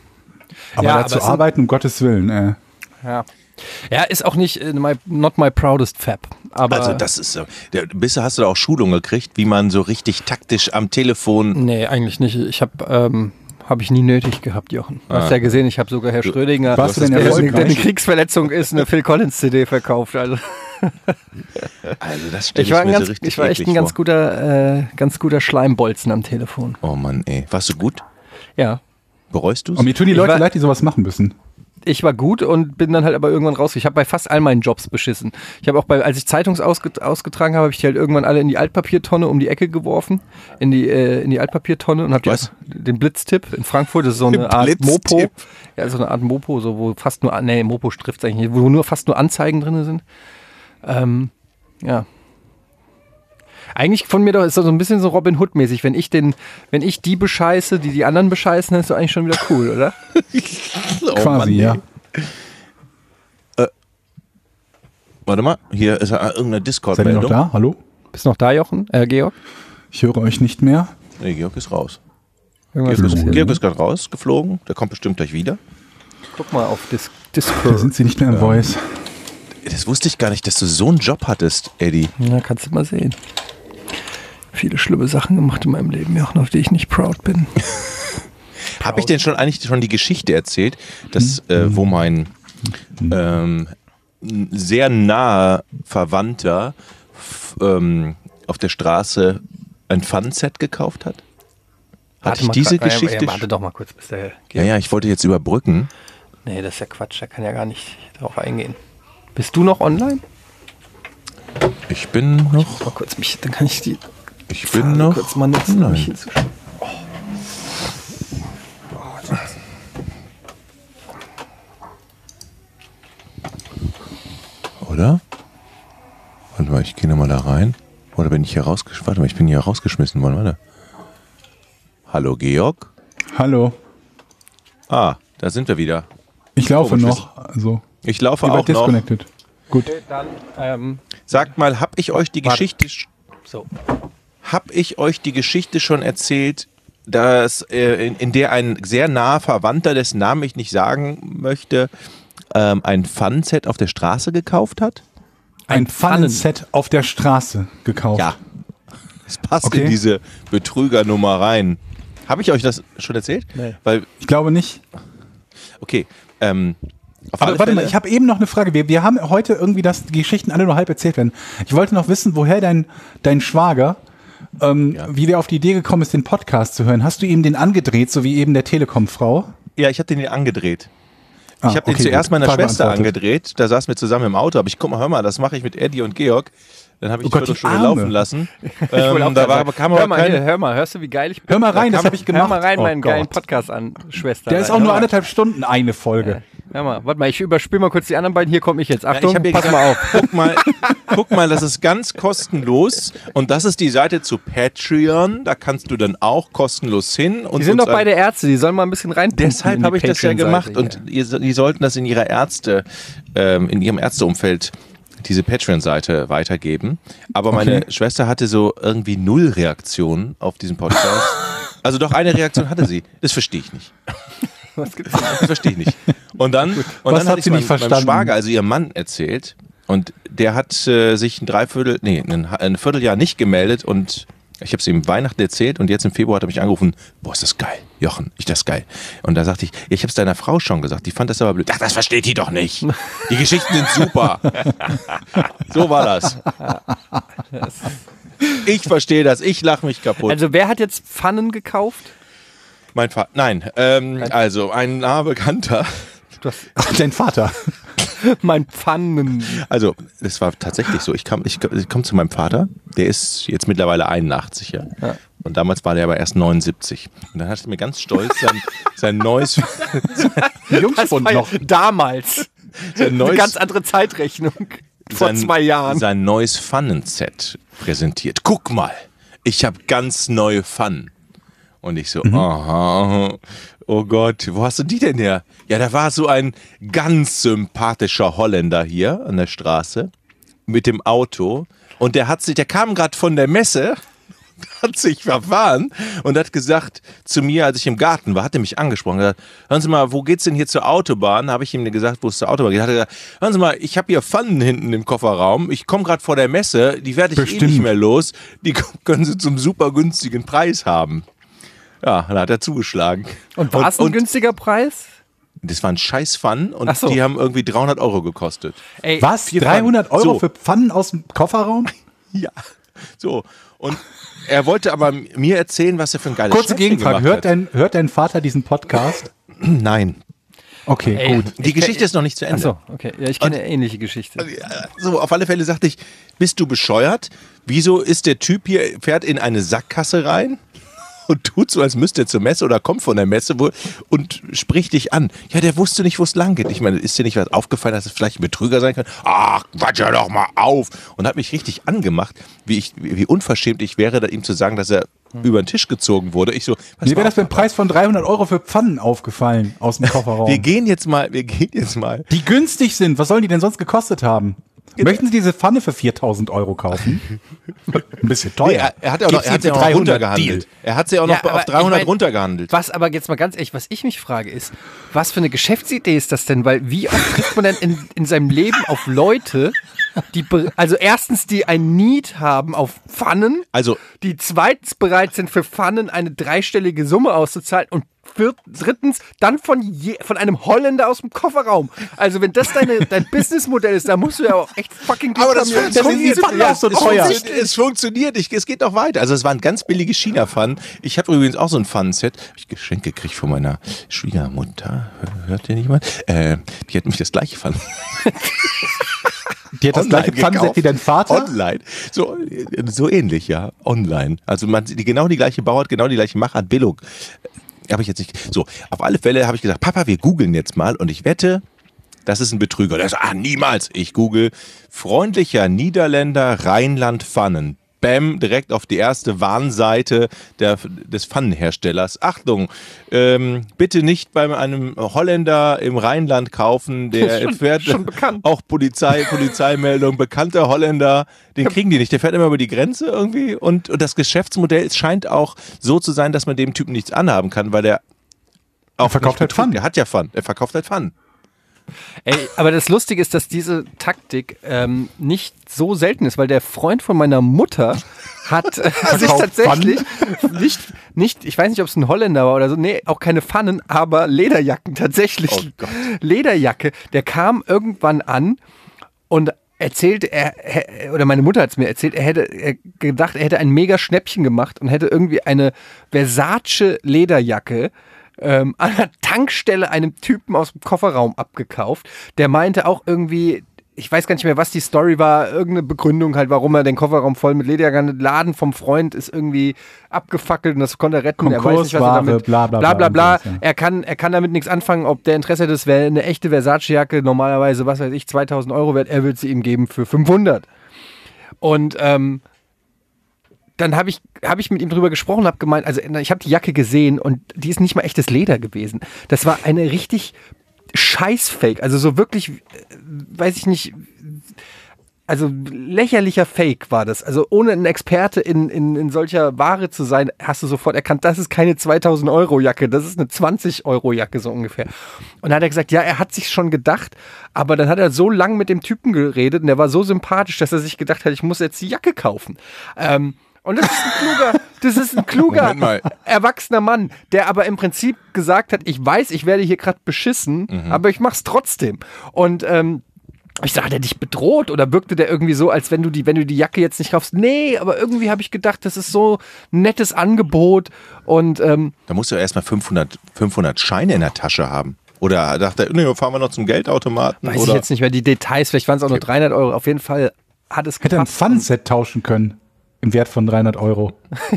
Aber Ja, aber dazu es sind- arbeiten, um Gottes Willen. Äh. Ja. Ja, ist auch nicht äh, my, not my proudest Fab. Aber Also das ist, äh, der, bisher hast du da auch Schulung gekriegt, wie man so richtig taktisch am Telefon. nee, eigentlich nicht. Ich habe ähm, habe ich nie nötig gehabt, Jochen. Du hast ja gesehen, ich habe sogar Herr Schrödinger, Warst du denn der, der erfolgreich? eine Kriegsverletzung ist, eine Phil Collins C D verkauft. Also Also das stelle ich ich, war, ein mir ganz, so richtig ich war echt eklig ein ganz vor. guter, äh, ganz guter Schleimbolzen am Telefon. Oh Mann, ey. Warst du gut? Ja. Bereust du es? Und mir tun die Ich Leute war- leid, die sowas machen müssen. Ich war gut und bin dann halt aber irgendwann raus. Ich habe bei fast all meinen Jobs beschissen. Ich habe auch bei, als ich Zeitungs ausget ausgetragen habe, habe ich die halt irgendwann alle in die Altpapiertonne um die Ecke geworfen, in die äh, in die Altpapiertonne und habe die Was? den Blitztipp in Frankfurt, das ist so eine Den Art Blitztipp? Mopo, ja so eine Art Mopo, so wo fast nur nee Mopo trifft eigentlich nicht, wo nur fast nur Anzeigen drin sind. Ähm, ja. Eigentlich von mir doch ist das so ein bisschen so Robin Hood mäßig. Wenn ich den, wenn ich die bescheiße, die die anderen bescheißen, dann ist doch eigentlich schon wieder cool, oder? Oh Quasi, Mann, ey. ja. Warte mal, hier ist ja irgendeine Seid ihr noch Discord-Meldung. da? Hallo? Bist du noch da, Jochen? Äh, Georg? Ich höre euch nicht mehr. Nee, Georg ist raus. Irgendwas Georg ist, passiert, Georg ne? ist gerade rausgeflogen. Der kommt bestimmt gleich wieder. Guck mal auf Dis Da Discord. sind sie nicht mehr im Voice. Das wusste ich gar nicht, dass du so einen Job hattest, Eddie. Na, kannst du mal sehen. Viele schlimme Sachen gemacht in meinem Leben, Jochen, auf die ich nicht proud bin. Habe ich denn schon eigentlich schon die Geschichte erzählt, dass äh, wo mein ähm, sehr naher Verwandter f- ähm, auf der Straße ein Fun-Set gekauft hat? Hatte ich mal diese grad- Geschichte? Ja, warte doch mal kurz, bis der Ja, ja, ich wollte jetzt überbrücken. Nee, das ist ja Quatsch, da kann ja gar nicht drauf eingehen. Bist du noch online? Ich bin noch. Mal kurz mich, dann kann ich die Ich Phase bin noch. kurz mal nutzen, um Nein. mich hinzuschauen. Oder? Warte mal, ich gehe nochmal da rein. Oder bin ich hier rausgeschmissen? Warte mal, ich bin hier rausgeschmissen worden, warte. Hallo Georg? Hallo. Ah, da sind wir wieder. Ich laufe Komisch, noch. Also, Ich laufe ihr auch wart noch. disconnected. Gut. Dann, ähm, Sagt mal, hab ich euch die Warte. Geschichte, so. hab ich euch die Geschichte schon erzählt, dass äh, in, in der ein sehr naher Verwandter, dessen Namen ich nicht sagen möchte, ähm, ein Fun-Set auf der Straße gekauft hat? Ein Pfannen- Pfannenset auf der Straße gekauft. Ja. Es passt Okay. in diese Betrügernummer rein. Habe ich euch das schon erzählt? Nee. Weil, Ich glaube nicht. okay, ähm, auf Aber alle warte mal, Fälle- ich habe eben noch eine Frage. Wir, wir haben heute irgendwie, dass die Geschichten alle nur halb erzählt werden. Ich wollte noch wissen, woher dein, dein Schwager, ähm, Ja. wie der auf die Idee gekommen ist, den Podcast zu hören. Hast du ihm den angedreht, so wie eben der Telekom-Frau? Ja, ich habe den hier angedreht. Ah, Ich habe den okay, zuerst gut. meiner Frage Schwester beantwortet. angedreht. Da saßen wir zusammen im Auto. Aber ich guck mal, hör mal, das mache ich mit Eddie und Georg. Dann habe ich Oh die Gott, die Viertelstunde Arme. laufen lassen. Ich wollte Ähm, auch da grad war, sagen, kam hör aber mal, hier, keine, hör mal, hörst du, wie geil ich bin? Hör mal rein, das Kam- habe ich gemacht. Hör mal rein, Oh meinen geilen Gott. Podcast an, Schwester. Der ist auch Hör nur mal. anderthalb Stunden eine Folge. Hör mal, warte mal, ich überspiele mal kurz die anderen beiden. Hier komme ich jetzt. Ja, Achtung, ich hab ihr pass gesagt, mal auf. Guck mal, guck mal, das ist ganz kostenlos. Und das ist die Seite zu Patreon. Da kannst du dann auch kostenlos hin. Und Die sind uns doch beide Ärzte, die sollen mal ein bisschen rein. Deshalb habe ich das ja gemacht und ihr, die sollten das in ihrer Ärzte, ähm, in ihrem Ärzteumfeld diese Patreon-Seite weitergeben. Aber meine Okay. Schwester hatte so irgendwie null Reaktionen auf diesen Podcast. Also doch eine Reaktion hatte sie. Das verstehe ich nicht. Was gibt's denn? Das verstehe ich nicht. Und dann, und Was dann hat hatte ich sie nicht meinem, meinem verstanden? Schwager, also ihrem Mann, erzählt. Und der hat äh, sich ein Dreiviertel, nee, ein, ein Vierteljahr nicht gemeldet und ich habe es ihm Weihnachten erzählt und jetzt im Februar hat er mich angerufen, boah, ist das geil, Jochen, ist das geil. Und da sagte ich, ja, ich habe es deiner Frau schon gesagt, die fand das aber blöd. Ach, das versteht die doch nicht. Die Geschichten sind super. So war das. Ich verstehe das, ich lache mich kaputt. Also wer hat jetzt Pfannen gekauft? mein Vater, nein, ähm, also ein naher Bekannter, Du hast Ach, dein Vater. mein Pfannen. also das war tatsächlich so, ich kam, ich, ich komme zu meinem Vater, der ist jetzt mittlerweile einundachtzig, ja. Ja. Und damals war der aber erst neunundsiebzig. Und dann hat er mir ganz stolz sein, sein neues, Das Jungspund war ja noch. damals. sein Eine neues, ganz andere Zeitrechnung. Vor sein, zwei Jahren. sein neues Pfannenset präsentiert. Guck mal, ich habe ganz neue Pfannen. Und ich so, aha, oh Gott, wo hast du die denn her? Ja, da war so ein ganz sympathischer Holländer hier an der Straße mit dem Auto und der hat sich, der kam gerade von der Messe, hat sich verfahren und hat gesagt zu mir, als ich im Garten war, hat er mich angesprochen, gesagt, hören Sie mal, wo geht's denn hier zur Autobahn? Habe ich ihm gesagt, wo es zur Autobahn geht. Hat er gesagt, hören Sie mal, ich habe hier Pfannen hinten im Kofferraum, ich komme gerade vor der Messe, die werde ich eh Bestimmt. nicht mehr los, die können Sie zum super günstigen Preis haben. Ja, dann hat er zugeschlagen. Und war es ein günstiger Preis? Das waren scheiß Pfannen und Ach so. die haben irgendwie dreihundert Euro gekostet. Ey, Was? Vier dreihundert Pfannen. Euro So. für Pfannen aus dem Kofferraum? Ja, so. Und er wollte aber mir erzählen, was er für ein geiles Kurze Schnäppchen Gegenfrage. gemacht Hört hat. dein, hört dein Vater diesen Podcast? Nein. Okay, Ey, gut. Die Geschichte ist noch nicht zu Ende. Achso, okay. Ja, ich kenne eine ähnliche Geschichte. So, auf alle Fälle sagte ich, bist du bescheuert? Wieso ist der Typ hier, fährt in eine Sackgasse rein und tut so, als müsste er zur Messe oder kommt von der Messe wo, und spricht dich an. Ja, der wusste nicht, wo es lang geht. Ich meine, ist dir nicht was aufgefallen, dass es vielleicht ein Betrüger sein kann? Ach, quatsch ja doch mal auf. Und hat mich richtig angemacht, wie, ich, wie unverschämt ich wäre, da ihm zu sagen, dass er über den Tisch gezogen wurde. Ich so, pass Mir mal wäre das auf, beim Preis von dreihundert Euro für Pfannen aufgefallen aus dem Kofferraum. wir gehen jetzt mal, wir gehen jetzt mal. Die günstig sind. Was sollen die denn sonst gekostet haben? Möchten Sie diese Pfanne für viertausend Euro kaufen? Ein bisschen teuer. Nee, er, er hat ja auch noch, Gibt's er hat die sie auch noch dreihundert runtergehandelt. Er hat sie auch noch Ja, auf aber dreihundert ich mein, runtergehandelt. Was aber jetzt mal ganz ehrlich, was ich mich frage ist, was für eine Geschäftsidee ist das denn? Weil wie oft trifft man denn in, in seinem Leben auf Leute, die, be- also erstens, die ein Need haben auf Pfannen, Also, die zweitens bereit sind, für Pfannen eine dreistellige Summe auszuzahlen und viert, drittens dann von, je, von einem Holländer aus dem Kofferraum. Also wenn das deine, dein Businessmodell ist, dann musst du ja auch echt fucking Glück aber das haben. funktioniert. die Pfannen auch so es, teuer. funktioniert es funktioniert. Ich, es geht noch weiter. Also es waren ganz billige China-Pfannen. Ich habe übrigens auch so ein Pfannenset. Habe ich geschenkt gekriegt von meiner Schwiegermutter. Hört ihr nicht mal? Äh, die hat mich das gleiche Pfannen. Die hat das gleiche Pfannenset wie dein Vater? Online. So, so ähnlich, ja. Online. Also man, die, genau die gleiche Bauart, genau die gleiche Machart, Billung. Habe ich jetzt nicht. So, auf alle Fälle habe ich gesagt, Papa, wir googeln jetzt mal und ich wette, das ist ein Betrüger. Der sagt, ah, niemals. Ich google freundlicher Niederländer Rheinland Pfannen. Bam, direkt auf die erste Warnseite der, des Pfannenherstellers. Achtung, ähm, bitte nicht bei einem Holländer im Rheinland kaufen, der Schon- fährt schon bekannt. auch Polizei, Polizeimeldung, bekannter Holländer, den kriegen die nicht. Der fährt immer über die Grenze irgendwie und, und das Geschäftsmodell scheint auch so zu sein, dass man dem Typen nichts anhaben kann, weil der auch verkauft nicht halt betrügt. Pfannen. Der hat ja Pfannen. Er verkauft halt Pfannen. Ey, aber das Lustige ist, dass diese Taktik ähm, nicht so selten ist, weil der Freund von meiner Mutter hat äh, sich Verkauft tatsächlich nicht, nicht, ich weiß nicht, ob es ein Holländer war oder so, nee, auch keine Pfannen, aber Lederjacken tatsächlich. Oh Gott. Lederjacke, der kam irgendwann an und erzählte, er, er oder meine Mutter hat es mir erzählt, er hätte er gedacht, er hätte ein mega Schnäppchen gemacht und hätte irgendwie eine Versace Lederjacke ähm, an der Tankstelle einem Typen aus dem Kofferraum abgekauft. Der meinte auch irgendwie, ich weiß gar nicht mehr, was die Story war, irgendeine Begründung halt, warum er den Kofferraum voll mit Lederjacken, der Laden vom Freund ist irgendwie abgefackelt und das konnte er retten. Er weiß nicht, was er Konkursware, damit, bla, bla, bla, bla, bla bla. und sowas, ja. Er kann, er kann damit nichts anfangen, ob der Interesse hat, das wäre eine echte Versace-Jacke, normalerweise, was weiß ich, zweitausend Euro wert, er wird sie ihm geben für fünfhundert. Und, ähm, dann habe ich, hab ich mit ihm drüber gesprochen, habe gemeint, also ich habe die Jacke gesehen und die ist nicht mal echtes Leder gewesen. Das war eine richtig Scheiß-Fake, also so wirklich, äh, weiß ich nicht, also lächerlicher Fake war das. Also ohne ein Experte in, in, in solcher Ware zu sein, hast du sofort erkannt, das ist keine zweitausend Euro Jacke, das ist eine zwanzig Euro Jacke so ungefähr. Und dann hat er gesagt, ja, er hat sich schon gedacht, aber dann hat er so lang mit dem Typen geredet und der war so sympathisch, dass er sich gedacht hat, ich muss jetzt die Jacke kaufen. Ähm, Und das ist ein kluger, das ist ein kluger, Moment mal. erwachsener Mann, der aber im Prinzip gesagt hat, ich weiß, ich werde hier gerade beschissen, Mhm. aber ich mach's trotzdem. Und ähm, ich sag, hat er dich bedroht oder wirkte der irgendwie so, als wenn du die, wenn du die Jacke jetzt nicht kaufst? Nee, aber irgendwie habe ich gedacht, das ist so ein nettes Angebot und ähm, Da musst du ja erstmal fünfhundert, fünfhundert Scheine in der Tasche haben. Oder dachte er, nee, fahren wir noch zum Geldautomaten? weiß oder? ich jetzt nicht mehr die Details, vielleicht waren es auch nur dreihundert Euro. Auf jeden Fall hat es Hätte ein gepasst. Pfannenset tauschen können. Im Wert von dreihundert Euro.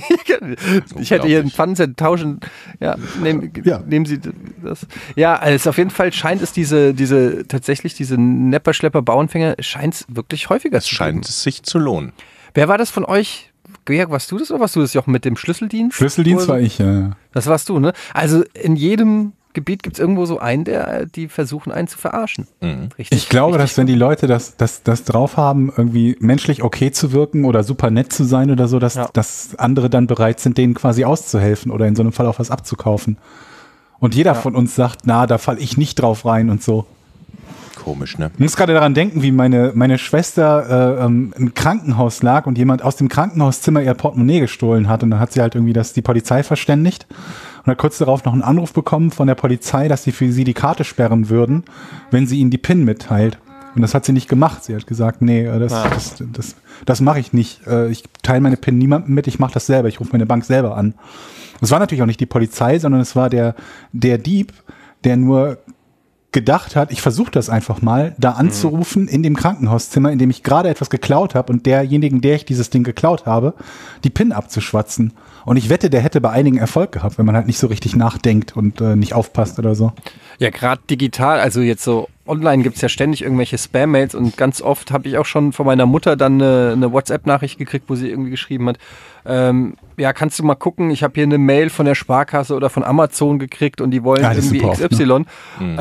Ich hätte hier ein Pfannenset tauschen. Ja, nehm, Ja. nehmen Sie das. Ja, also auf jeden Fall scheint es diese, diese, tatsächlich diese Nepper, Schlepper, Bauernfänger, scheint es wirklich häufiger Es zu scheint geben. es sich zu lohnen. Wer war das von euch? Georg, warst du das oder warst du das, Jochen, mit dem Schlüsseldienst? Schlüsseldienst Oder war so? ich, ja. Das warst du, ne? Also in jedem Gebiet gibt es irgendwo so einen, der die versuchen, einen zu verarschen. Richtig. Ich glaube, richtig dass wenn die Leute das, das, das drauf haben, irgendwie menschlich okay zu wirken oder super nett zu sein oder so, dass, Ja. dass andere dann bereit sind, denen quasi auszuhelfen oder in so einem Fall auch was abzukaufen. Und jeder von uns sagt, na, da falle ich nicht drauf rein und so. Komisch, ne? Ich muss gerade daran denken, wie meine, meine Schwester äh, ähm, im Krankenhaus lag und jemand aus dem Krankenhauszimmer ihr Portemonnaie gestohlen hat. Und dann hat sie halt irgendwie das, die Polizei verständigt und hat kurz darauf noch einen Anruf bekommen von der Polizei, dass sie für sie die Karte sperren würden, wenn sie ihnen die PIN mitteilt. Und das hat sie nicht gemacht. Sie hat gesagt, nee, äh, das, Ah. das, das, das mache ich nicht. Äh, Ich teile meine PIN niemandem mit, ich mache das selber. Ich rufe meine Bank selber an. Es war natürlich auch nicht die Polizei, sondern es war der, der Dieb, der nur gedacht hat, ich versuche das einfach mal, da anzurufen in dem Krankenhauszimmer, in dem ich gerade etwas geklaut habe und derjenigen, der ich dieses Ding geklaut habe, die PIN abzuschwatzen. Und ich wette, der hätte bei einigen Erfolg gehabt, wenn man halt nicht so richtig nachdenkt und äh, nicht aufpasst oder so. Ja, gerade digital, also jetzt so online gibt es ja ständig irgendwelche Spam-Mails und ganz oft habe ich auch schon von meiner Mutter dann eine, eine WhatsApp-Nachricht gekriegt, wo sie irgendwie geschrieben hat, ähm, ja, kannst du mal gucken, ich habe hier eine Mail von der Sparkasse oder von Amazon gekriegt und die wollen Ja, das ist irgendwie super oft, X Y. Ähm,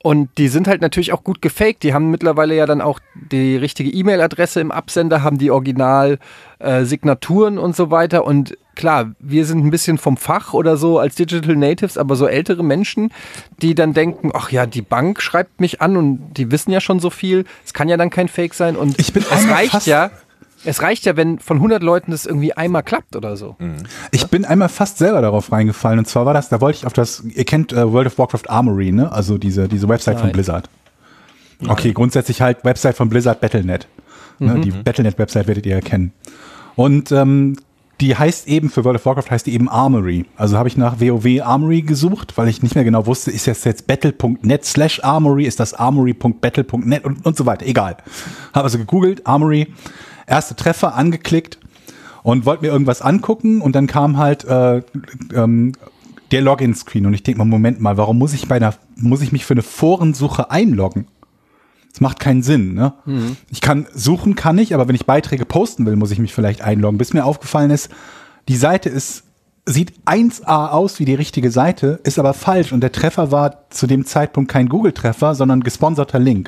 Und die sind halt natürlich auch gut gefaked. Die haben mittlerweile ja dann auch die richtige E-Mail-Adresse im Absender, haben die Original-Signaturen äh, und so weiter. Und klar, wir sind ein bisschen vom Fach oder so als Digital Natives, aber so ältere Menschen, die dann denken, ach ja, die Bank schreibt mich an und die wissen ja schon so viel. Es kann ja dann kein Fake sein. Und Ich bin es einmal reicht fast- ja, es reicht ja, wenn von hundert Leuten das irgendwie einmal klappt oder so. Ich bin einmal fast selber darauf reingefallen und zwar war das, da wollte ich auf das, ihr kennt äh, World of Warcraft Armory, ne? Also diese, diese Website von Nein. Blizzard. Okay, grundsätzlich halt Website von Blizzard, Battle Punkt net. Ne? Die Battle Punkt net-Website werdet ihr ja kennen. Und ähm, die heißt eben, für World of Warcraft heißt die eben Armory. Also habe ich nach WoW Armory gesucht, weil ich nicht mehr genau wusste, ist das jetzt Battle Punkt net slash Armory, ist das Armory Punkt battle Punkt net und, und so weiter. Egal. Habe also gegoogelt, Armory, erste Treffer, angeklickt und wollte mir irgendwas angucken und dann kam halt äh, ähm, der Login-Screen und ich denke mal, Moment mal, warum muss ich bei einer, muss ich mich für eine Forensuche einloggen? Das macht keinen Sinn, ne? Mhm. Ich kann suchen, kann ich, aber wenn ich Beiträge posten will, muss ich mich vielleicht einloggen. Bis mir aufgefallen ist, die Seite ist, sieht eins A aus wie die richtige Seite, ist aber falsch und der Treffer war zu dem Zeitpunkt kein Google-Treffer, sondern gesponserter Link.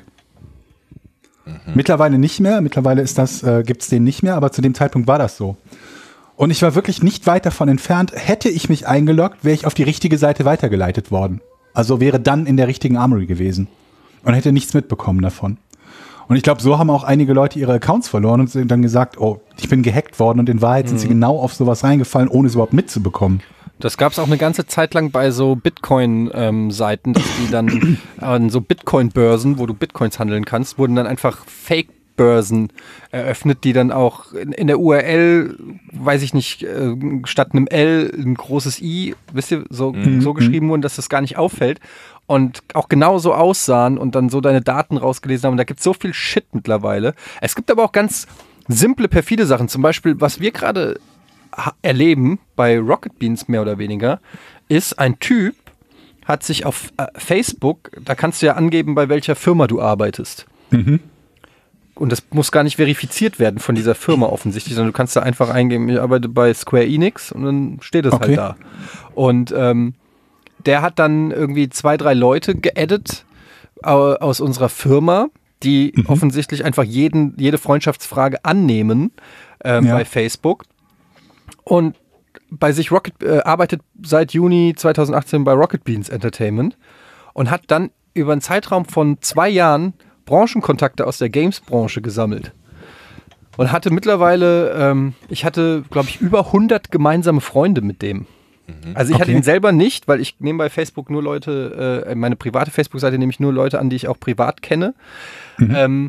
Mhm. Mittlerweile nicht mehr, mittlerweile ist das, äh, gibt's den nicht mehr, aber zu dem Zeitpunkt war das so. Und ich war wirklich nicht weit davon entfernt. Hätte ich mich eingeloggt, wäre ich auf die richtige Seite weitergeleitet worden. Also wäre dann in der richtigen Armory gewesen. Und hätte nichts mitbekommen davon. Und ich glaube, so haben auch einige Leute ihre Accounts verloren und sind dann gesagt, oh, ich bin gehackt worden und in Wahrheit sind sie genau auf sowas reingefallen, ohne es überhaupt mitzubekommen. Das gab es auch eine ganze Zeit lang bei so Bitcoin-Seiten, dass die dann an so Bitcoin-Börsen, wo du Bitcoins handeln kannst, wurden dann einfach Fake-Börsen eröffnet, die dann auch in, in der U R L, weiß ich nicht, äh, statt einem L ein großes I, wisst ihr, so, Mhm. so geschrieben wurden, dass das gar nicht auffällt. Und auch genauso aussahen und dann so deine Daten rausgelesen haben. Und da gibt es so viel Shit mittlerweile. Es gibt aber auch ganz simple, perfide Sachen. Zum Beispiel, was wir gerade erleben bei Rocket Beans mehr oder weniger, ist ein Typ, hat sich auf äh, Facebook, da kannst du ja angeben, bei welcher Firma du arbeitest. Mhm. Und das muss gar nicht verifiziert werden von dieser Firma offensichtlich, sondern du kannst da einfach eingeben, ich arbeite bei Square Enix und dann steht das Okay. halt da. Und ähm, der hat dann irgendwie zwei, drei Leute geaddet äh, aus unserer Firma, die Mhm. offensichtlich einfach jeden, jede Freundschaftsfrage annehmen ähm, Ja. bei Facebook. Und bei sich Rocket äh, arbeitet seit Juni zweitausendachtzehn bei Rocket Beans Entertainment und hat dann über einen Zeitraum von zwei Jahren Branchenkontakte aus der Games-Branche gesammelt. Und hatte mittlerweile, ähm, ich hatte, glaube ich, über hundert gemeinsame Freunde mit dem. Also ich hatte Okay. ihn selber nicht, weil ich nehme bei Facebook nur Leute, äh, meine private Facebook-Seite nehme ich nur Leute an, die ich auch privat kenne. Ähm,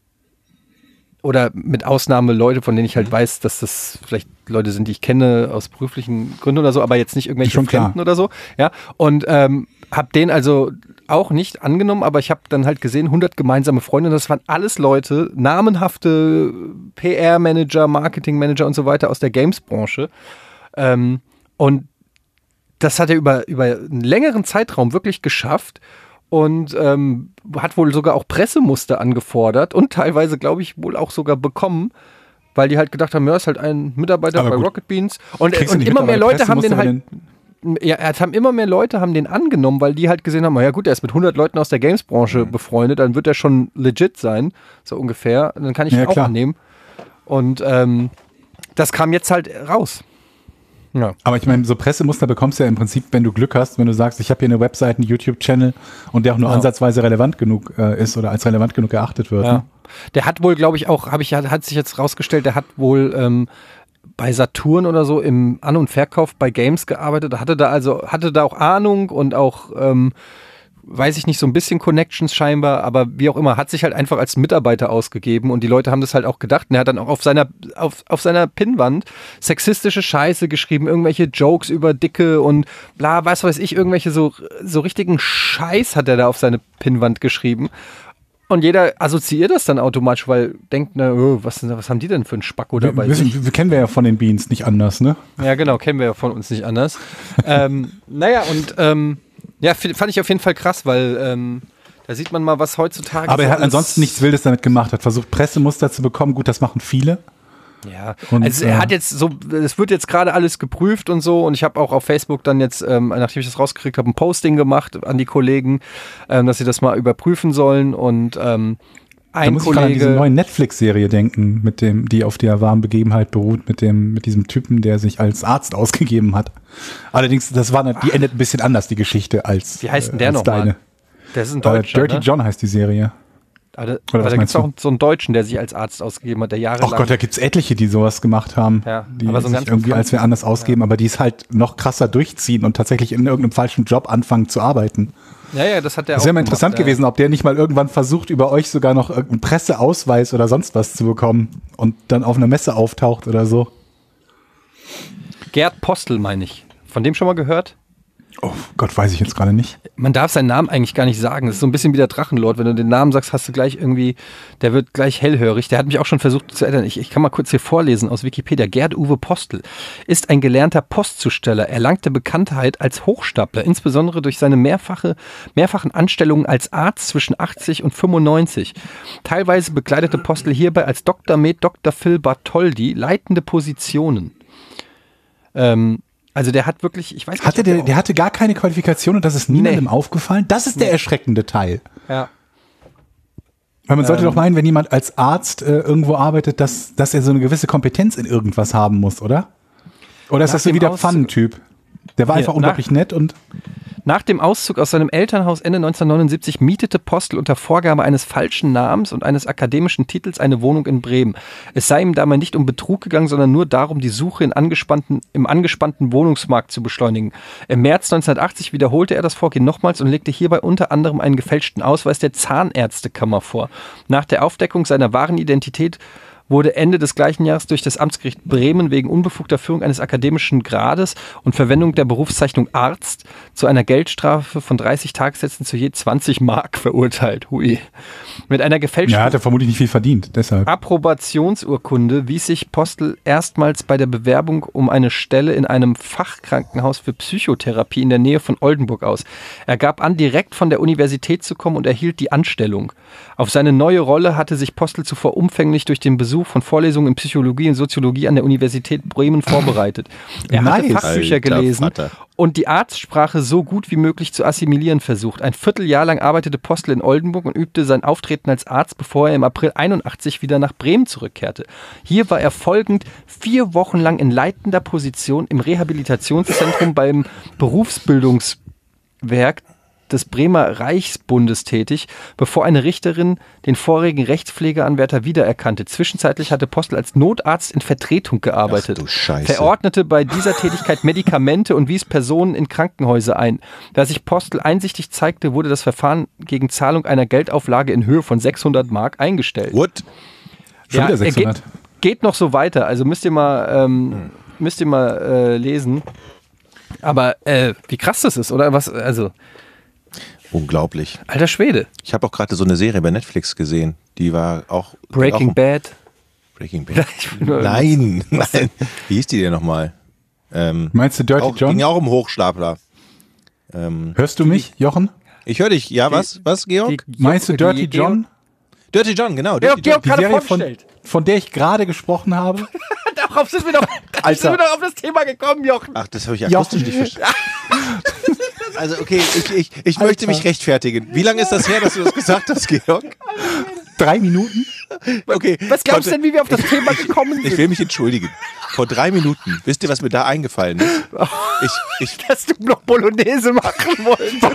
oder mit Ausnahme Leute, von denen ich halt weiß, dass das vielleicht Leute sind, die ich kenne aus beruflichen Gründen oder so, aber jetzt nicht irgendwelche Schon klar. Fremden oder so. Ja, und ähm, habe den also auch nicht angenommen, aber ich habe dann halt gesehen, hundert gemeinsame Freunde und das waren alles Leute, namenhafte P R-Manager, Marketing-Manager und so weiter aus der Games-Branche. Ähm, und das hat er über, über einen längeren Zeitraum wirklich geschafft und ähm, hat wohl sogar auch Pressemuster angefordert und teilweise, glaube ich, wohl auch sogar bekommen, weil die halt gedacht haben, ja, ist halt ein Mitarbeiter Aber bei gut. Rocket Beans. Und, Kriegst du und nicht immer mehr mittlerweile Leute haben den Pressemuster, halt, ja, es haben immer mehr Leute haben den angenommen, weil die halt gesehen haben, ja gut, er ist mit hundert Leuten aus der Games-Branche befreundet, dann wird er schon legit sein, so ungefähr. Und dann kann ich Ja, ihn auch klar. annehmen. Und ähm, das kam jetzt halt raus. Ja. Aber ich meine, so Pressemuster bekommst du ja im Prinzip, wenn du Glück hast, wenn du sagst, ich habe hier eine Website, einen YouTube-Channel und der auch nur Ja. ansatzweise relevant genug äh, ist oder als relevant genug geachtet wird. Ja. Ne? Der hat wohl, glaube ich, auch, habe ich, hat, hat sich jetzt rausgestellt, der hat wohl ähm, bei Saturn oder so im An- und Verkauf bei Games gearbeitet, hatte da also, hatte da auch Ahnung und auch, ähm, weiß ich nicht, so ein bisschen Connections scheinbar, aber wie auch immer, hat sich halt einfach als Mitarbeiter ausgegeben und die Leute haben das halt auch gedacht und er hat dann auch auf seiner, auf, auf seiner Pinnwand sexistische Scheiße geschrieben, irgendwelche Jokes über Dicke und bla, was weiß ich, irgendwelche so, so richtigen Scheiß hat er da auf seine Pinnwand geschrieben. Und jeder assoziiert das dann automatisch, weil denkt, na, oh, was, was haben die denn für einen Spacko Wir, dabei? wissen, wir kennen wir ja von den Beans nicht anders, ne? Ja, genau, kennen wir ja von uns nicht anders. ähm, naja, und ähm, ja, f- fand ich auf jeden Fall krass, weil ähm, da sieht man mal, was heutzutage Aber so er hat alles- ansonsten nichts Wildes damit gemacht, hat versucht, Pressemuster zu bekommen. Gut, das machen viele. Ja, Und, also er äh, hat jetzt so, es wird jetzt gerade alles geprüft und so und ich habe auch auf Facebook dann jetzt, ähm, nachdem ich das rausgekriegt habe, ein Posting gemacht an die Kollegen, ähm, dass sie das mal überprüfen sollen und ähm, Da ein muss ich gerade an diese Kollege, neue Netflix-Serie denken, mit dem, die auf der wahren Begebenheit beruht, mit dem, mit diesem Typen, der sich als Arzt ausgegeben hat. Allerdings, das war, die endet ein bisschen anders, die Geschichte, als, wie heißt denn äh, der als nochmal? deine. Das ist ein Äh, Deutscher, Dirty ne? John heißt die Serie. Aber, Oder aber was da gibt meinst es du? auch so einen Deutschen, der sich als Arzt ausgegeben hat, der jahrelang... Ach Gott, da gibt's etliche, die sowas gemacht haben, Ja, die aber so einen sich ganz irgendwie als bekannten- wer anders ausgeben, aber die es halt noch krasser durchziehen und tatsächlich in irgendeinem falschen Job anfangen zu arbeiten. Ja, ja, das hat der Das auch wäre mal gemacht, interessant ja. gewesen, ob der nicht mal irgendwann versucht, über euch sogar noch irgendeinen Presseausweis oder sonst was zu bekommen und dann auf einer Messe auftaucht oder so. Gerd Postel, meine ich. Von dem schon mal gehört? Oh Gott, weiß ich jetzt gerade nicht. Man darf seinen Namen eigentlich gar nicht sagen. Das ist so ein bisschen wie der Drachenlord. Wenn du den Namen sagst, hast du gleich irgendwie, der wird gleich hellhörig. Der hat mich auch schon versucht zu erinnern. Ich, ich kann mal kurz hier vorlesen aus Wikipedia. Gerd Uwe Postel ist ein gelernter Postzusteller, erlangte Bekanntheit als Hochstapler, insbesondere durch seine mehrfache, mehrfachen Anstellungen als Arzt zwischen achtzig und fünfundneunzig. Teilweise bekleidete Postel hierbei als Doktor Med. Doktor Phil Bartholdy leitende Positionen. Ähm, Also der hat wirklich, ich weiß gar Hatte nicht, der, ob der hatte gar keine Qualifikation und das ist niemandem Nee. aufgefallen? Das ist der erschreckende Teil. ja. Weil man sollte Ähm. doch meinen, wenn jemand als Arzt äh, irgendwo arbeitet, dass, dass er so eine gewisse Kompetenz in irgendwas haben muss, oder? Oder ist Nach das so dem wie der Aus- Pfannentyp? Der war Hier, einfach nach- unglaublich nett und Nach dem Auszug aus seinem Elternhaus Ende neunzehnhundertneunundsiebzig mietete Postel unter Vorgabe eines falschen Namens und eines akademischen Titels eine Wohnung in Bremen. Es sei ihm dabei nicht um Betrug gegangen, sondern nur darum, die Suche in angespannten, im angespannten Wohnungsmarkt zu beschleunigen. Im März neunzehnhundertachtzig wiederholte er das Vorgehen nochmals und legte hierbei unter anderem einen gefälschten Ausweis der Zahnärztekammer vor. Nach der Aufdeckung seiner wahren Identität wurde Ende des gleichen Jahres durch das Amtsgericht Bremen wegen unbefugter Führung eines akademischen Grades und Verwendung der Berufszeichnung Arzt zu einer Geldstrafe von dreißig Tagessätzen zu je zwanzig Mark verurteilt. Hui. Mit einer gefälschten ja, hat er vermutlich nicht viel verdient, deshalb. Approbationsurkunde wies sich Postel erstmals bei der Bewerbung um eine Stelle in einem Fachkrankenhaus für Psychotherapie in der Nähe von Oldenburg aus. Er gab an, direkt von der Universität zu kommen und erhielt die Anstellung. Auf seine neue Rolle hatte sich Postel zuvor umfänglich durch den Besuch von Vorlesungen in Psychologie und Soziologie an der Universität Bremen vorbereitet. Er hatte Nice. Fachbücher Alter gelesen Vater. und die Arztsprache so gut wie möglich zu assimilieren versucht. Ein Vierteljahr lang arbeitete Postel in Oldenburg und übte sein Auftreten als Arzt, bevor er im April einundachtzig wieder nach Bremen zurückkehrte. Hier war er folgend vier Wochen lang in leitender Position im Rehabilitationszentrum beim Berufsbildungswerk des Bremer Reichsbundes tätig, bevor eine Richterin den vorigen Rechtspflegeanwärter wiedererkannte. Zwischenzeitlich hatte Postel als Notarzt in Vertretung gearbeitet. Ach du Scheiße. Verordnete bei dieser Tätigkeit Medikamente und wies Personen in Krankenhäuser ein. Da sich Postel einsichtig zeigte, wurde das Verfahren gegen Zahlung einer Geldauflage in Höhe von sechshundert Mark eingestellt. What? Schon wieder er sechshundert. Geht, geht noch so weiter, also müsst ihr mal, ähm, müsst ihr mal äh, lesen. Aber äh, wie krass das ist, oder? Was, also, Unglaublich. alter Schwede. Ich habe auch gerade so eine Serie bei Netflix gesehen, die war auch... Breaking auch, Bad. Breaking Bad. Ich will nur Nein, nein. Wie hieß die denn nochmal? Ähm, Meinst du Dirty auch, John? ging ja auch um Hochstapler. Ähm, Hörst du mich, Jochen? ich höre dich. Ja, was? Was, Georg? Die- Meinst du die- Dirty die- John? Dirty John, genau. Georg, Dirty John. Georg Die gerade Serie, von, vorgestellt. von der ich gerade gesprochen habe? Darauf sind wir doch, darauf sind wir doch auf das Thema gekommen, Jochen. Ach, das habe ich akustisch nicht verstanden. Also, okay, ich, ich, ich möchte mich rechtfertigen. Wie lange ist das her, dass du das gesagt hast, Georg? Drei Minuten? Okay. Was glaubst du konnte- denn, wie wir auf das Thema gekommen Ich sind? will mich entschuldigen. Vor drei Minuten, wisst ihr, was mir da eingefallen ist? Ich, ich, Dass du noch Bolognese machen wolltest.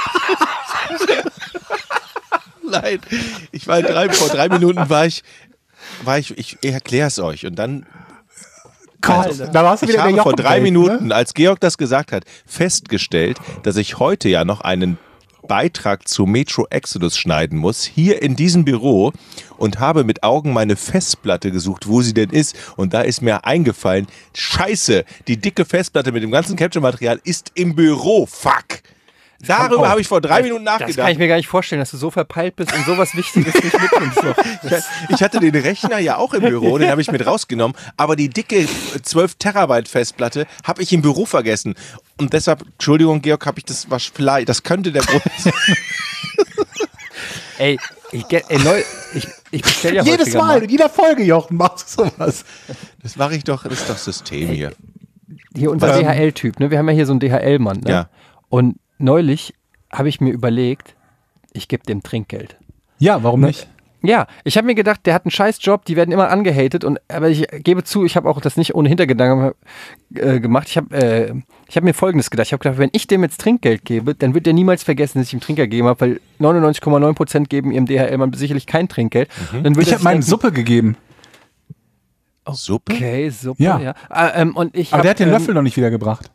nein, ich war in drei, vor drei Minuten war ich, war ich, ich erkläre es euch und dann Gott, da warst du ich wieder habe der vor Jochen drei Welt, Minuten, Ne? als Georg das gesagt hat, festgestellt, dass ich heute ja noch einen Beitrag zu Metro Exodus schneiden muss, hier in diesem Büro, und habe mit Augen meine Festplatte gesucht, wo sie denn ist, und da ist mir eingefallen, scheiße, die dicke Festplatte mit dem ganzen Capture-Material ist im Büro, fuck! Darüber habe ich vor drei Minuten Das kann nachgedacht. ich mir gar nicht vorstellen, dass du so verpeilt bist und sowas Wichtiges nicht mitnimmst. Noch. Das, Ich hatte den Rechner ja auch im Büro, den habe ich mit rausgenommen, aber die dicke zwölf Terabyte Festplatte habe ich im Büro vergessen. Und deshalb, Entschuldigung, Georg, habe ich das, was vielleicht, das könnte der Grund sein. Ey, ich, ge- ey, neu, ich, ich bestell ja Jedes häufiger Mal, in jeder Folge, Jochen, machst du sowas. Das mache ich doch, das ist doch System hier. Hier unser Was? D H L-Typ, ne? Wir haben ja hier so einen D H L-Mann, ne? Ja. Und neulich habe ich mir überlegt, ich gebe dem Trinkgeld. Ja, warum nicht? Ja, ich habe mir gedacht, der hat einen scheiß Job, die werden immer angehatet, und aber ich gebe zu, ich habe auch das nicht ohne Hintergedanken äh, gemacht. Ich habe äh, ich hab mir Folgendes gedacht. Ich habe gedacht, wenn ich dem jetzt Trinkgeld gebe, dann wird der niemals vergessen, dass ich ihm Trinkgeld gegeben habe, weil neunundneunzig Komma neun Prozent geben ihrem D H L-Mann sicherlich kein Trinkgeld. Mhm. Dann wird Ich er habe sich meinem denken, Suppe gegeben. Suppe? Okay, super, Ja. ja. Ah, ähm, und ich Aber hab, der hat den ähm, Löffel noch nicht wiedergebracht.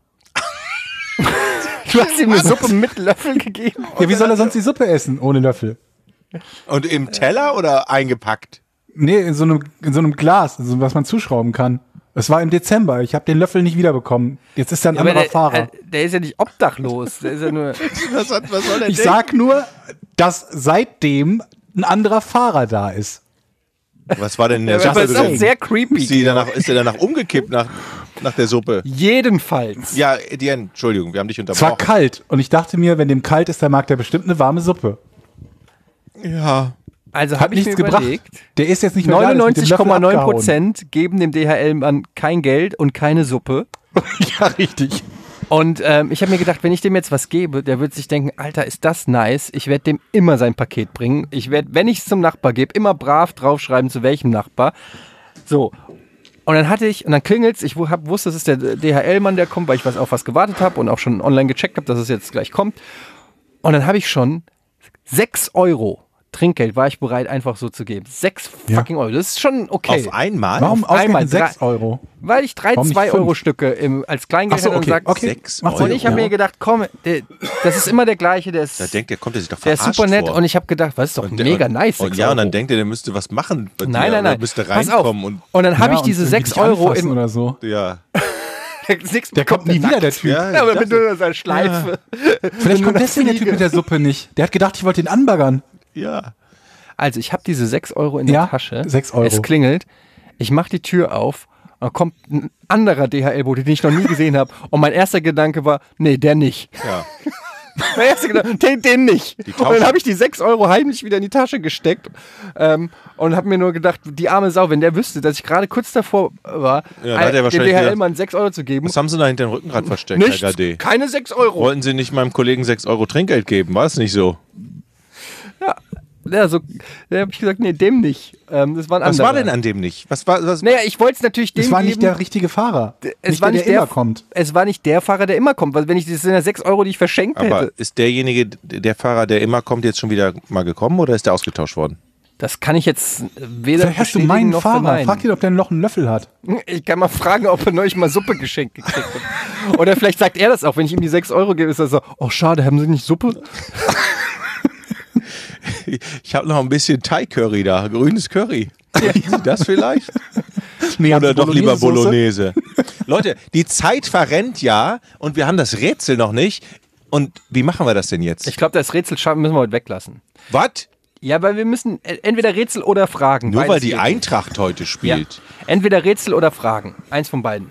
Du hast ihm eine Suppe mit Löffel gegeben? Ja, wie soll er sonst die Suppe essen ohne Löffel? Und im Teller oder eingepackt? Nee, in so einem, in so einem Glas, so, was man zuschrauben kann. Es war im Dezember. Ich habe den Löffel nicht wiederbekommen. Jetzt ist er ein Ja, aber anderer der, Fahrer. äh, der ist ja nicht obdachlos. Der ist ja nur. Was, hat, was soll der Ich sag nur, dass seitdem ein anderer Fahrer da ist. Was war denn in der Aber Suppe das ist auch drin? sehr creepy. Ist, die danach, ist der danach umgekippt nach, nach der Suppe? Jedenfalls. Ja, Diane, Entschuldigung, wir haben dich Es war unterbrochen. kalt und ich dachte mir, wenn dem kalt ist, dann mag der bestimmt eine warme Suppe. Ja. Also Hat habe ich mir nichts gebracht. überlegt, Der ist jetzt nicht mehr neunundneunzig Komma neun da, der ist mit dem Löffel Prozent geben dem D H L-Mann kein Geld und keine Suppe. abgehauen. Ja, richtig. Und ähm, ich habe mir gedacht, wenn ich dem jetzt was gebe, der wird sich denken, Alter, ist das nice. Ich werde dem immer sein Paket bringen. Ich werde, wenn ich es zum Nachbar gebe, immer brav draufschreiben, zu welchem Nachbar. So. Und dann hatte ich, und dann klingelt's, ich wu- hab, wusste, es ist der D H L-Mann, der kommt, weil ich was auf was gewartet habe und auch schon online gecheckt habe, dass es jetzt gleich kommt. Und dann habe ich schon sechs Euro Trinkgeld war ich bereit, einfach so zu geben. Sechs Ja. fucking Euro. Das ist schon okay. Auf einmal? Warum auf einmal ausgerechnet drei- sechs Euro? Weil ich drei Warum nicht zwei Euro fünf? Stücke im, als Kleingeld Ach so, hatte und okay, sagt, okay. Sechs Macht Euro. und ich habe mir gedacht, komm, der, das ist immer der gleiche, der ist, Da denkt er, kommt er sich doch der ist verarscht super nett vor. und ich habe gedacht, was ist doch Und- mega und, nice. Und sechs ja, und dann Euro. denkt er, der müsste was machen. bei dir, Nein, nein, oder nein. Müsste Pass auf. reinkommen und Und dann habe Ja, ich diese und sechs dich Euro anfassen im. oder so. ja. Der kommt nie wieder, der Typ. Ja, Ja, aber ich mit dachte- nur seiner Schleife. Vielleicht kommt deswegen der Typ mit der Suppe nicht. Der hat gedacht, ich wollte ihn anbaggern. ja. Also ich habe diese sechs Euro in der Ja, Tasche. sechs Euro. Es klingelt. Ich mache die Tür auf. Und dann kommt ein anderer D H L-Bote, den ich noch nie gesehen habe. Und mein erster Gedanke war, nee, der nicht. ja. Mein erster Gedanke, den, den nicht. Und tauschen. dann habe ich die sechs Euro heimlich wieder in die Tasche gesteckt ähm, und habe mir nur gedacht, die arme Sau, wenn der wüsste, dass ich gerade kurz davor war, Ja, da hat er dem wahrscheinlich D H gedacht, L-Mann sechs Euro zu geben. Was haben Sie da hinter dem Rückenrad versteckt, Nichts, Herr Gade? keine sechs Euro. Wollten Sie nicht meinem Kollegen sechs Euro Trinkgeld geben? War es nicht so? Ja, ja so, da habe ich gesagt, nee, dem nicht. Ähm, das war ein Was anderer. war denn an dem nicht? Was war, was, Naja, ich wollte es natürlich dem Es war geben. nicht der richtige Fahrer. es nicht war der, nicht der der, immer kommt. Es war nicht der Fahrer, der immer kommt, weil wenn ich das sind ja sechs Euro, die ich verschenkt aber hätte. ist derjenige, der Fahrer, der immer kommt, jetzt schon wieder mal gekommen oder ist der ausgetauscht worden? Das kann ich jetzt weder Vielleicht hast du bestätigen meinen noch Fahrer. verneinen. Frag ihn, ob der noch einen Löffel hat. Ich kann mal fragen, ob er neulich mal Suppe geschenkt gekriegt hat. Oder vielleicht sagt er das auch, wenn ich ihm die sechs Euro gebe, ist er so, oh schade, haben Sie nicht Suppe? Ich habe noch ein bisschen Thai-Curry da, grünes Curry. Möchten Sie das vielleicht? Nee, Oder doch lieber Bolognese-Soße? Bolognese. Leute, die Zeit verrennt ja und wir haben das Rätsel noch nicht. Und wie machen wir das denn jetzt? Ich glaube, das Rätsel schaffen müssen wir heute weglassen. Was? Ja, weil wir müssen äh, entweder Rätsel oder Fragen. Nur weil Beides die geht. Eintracht heute Ja. spielt. Entweder Rätsel oder Fragen. Eins von beiden.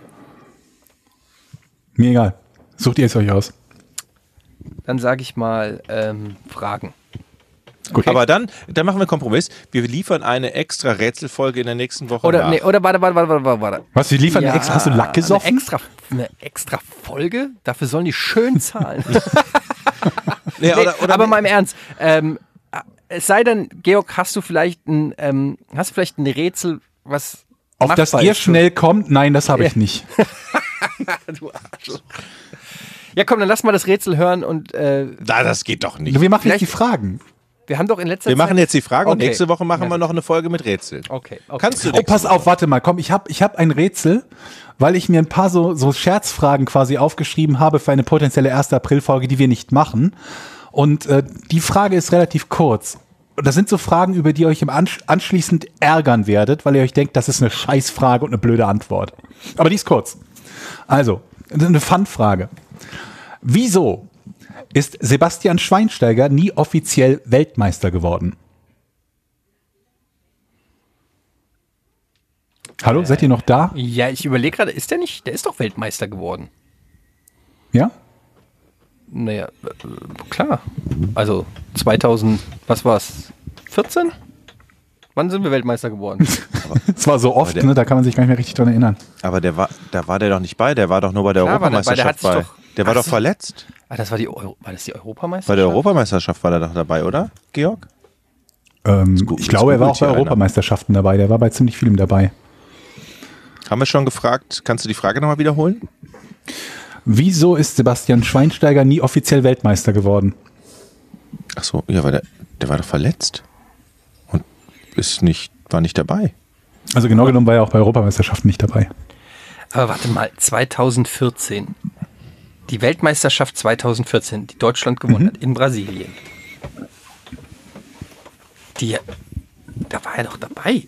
Mir egal. Sucht ihr es euch aus. Dann sage ich mal ähm, Fragen. Gut. Aber dann, dann machen wir einen Kompromiss. Wir liefern eine extra Rätselfolge in der nächsten Woche Oder, nach. nee, oder warte, warte, warte, warte, warte. Was, wir liefern Ja, eine extra, hast du Lack gesoffen? Eine extra, eine extra Folge? Dafür sollen die schön zahlen. Nee, Nee, oder, oder aber mal im Ernst. Ähm, es sei denn, Georg, hast du vielleicht ein, ähm, hast du vielleicht ein Rätsel, was Auf das machbar ihr ist? schnell kommt? Nein, das habe ich Ja. nicht. Du Arschloch. Ja, komm, dann lass mal das Rätsel hören und äh, Na, das geht doch nicht. Wir machen jetzt Vielleicht- die Fragen. wir haben doch in letzter Wir Zeit... machen jetzt die Fragen und Okay. nächste Woche machen Ja. wir noch eine Folge mit Rätsel. Okay, okay. Kannst du Oh, pass auf, warte mal, komm, ich habe ich hab ein Rätsel, weil ich mir ein paar so, so Scherzfragen quasi aufgeschrieben habe für eine potenzielle erste April-Folge, die wir nicht machen. Und äh, die Frage ist relativ kurz. Und das sind so Fragen, über die ihr euch im Ansch anschließend ärgern werdet, weil ihr euch denkt, das ist eine Scheißfrage und eine blöde Antwort. Aber die ist kurz. Also, eine Fun-Frage. Wieso ist Sebastian Schweinsteiger nie offiziell Weltmeister geworden? Hallo, seid ihr noch da? Ja, ich überlege gerade, ist der nicht, der ist doch Weltmeister geworden. Ja? naja, äh, klar. Also zweitausend, was war's? vierzehn? Wann sind wir Weltmeister geworden? Es war so oft, der- ne, da kann man sich gar nicht mehr richtig dran erinnern. Aber der war, da war der doch nicht bei, der war doch nur bei der Klar war der bei, der Europameisterschaft hat bei. sich doch- Der war Ach doch so. verletzt. Ah, das war die Euro, war das die Europameisterschaft? Bei der Europameisterschaft war der doch dabei, oder, Georg? Ähm, gut, ich ist glaube, er war gut auch bei hier einer. Europameisterschaften dabei. Der war bei ziemlich vielem dabei. Haben wir schon gefragt, kannst du die Frage nochmal wiederholen? Wieso ist Sebastian Schweinsteiger nie offiziell Weltmeister geworden? Ach so, ja, weil der, der war doch verletzt. Und ist nicht, war nicht dabei. Also genau genommen war er auch bei Europameisterschaften nicht dabei. Aber warte mal, zweitausendvierzehn. Die Weltmeisterschaft zweitausendvierzehn, die Deutschland gewonnen Mhm. hat, in Brasilien. Die, da war er doch dabei.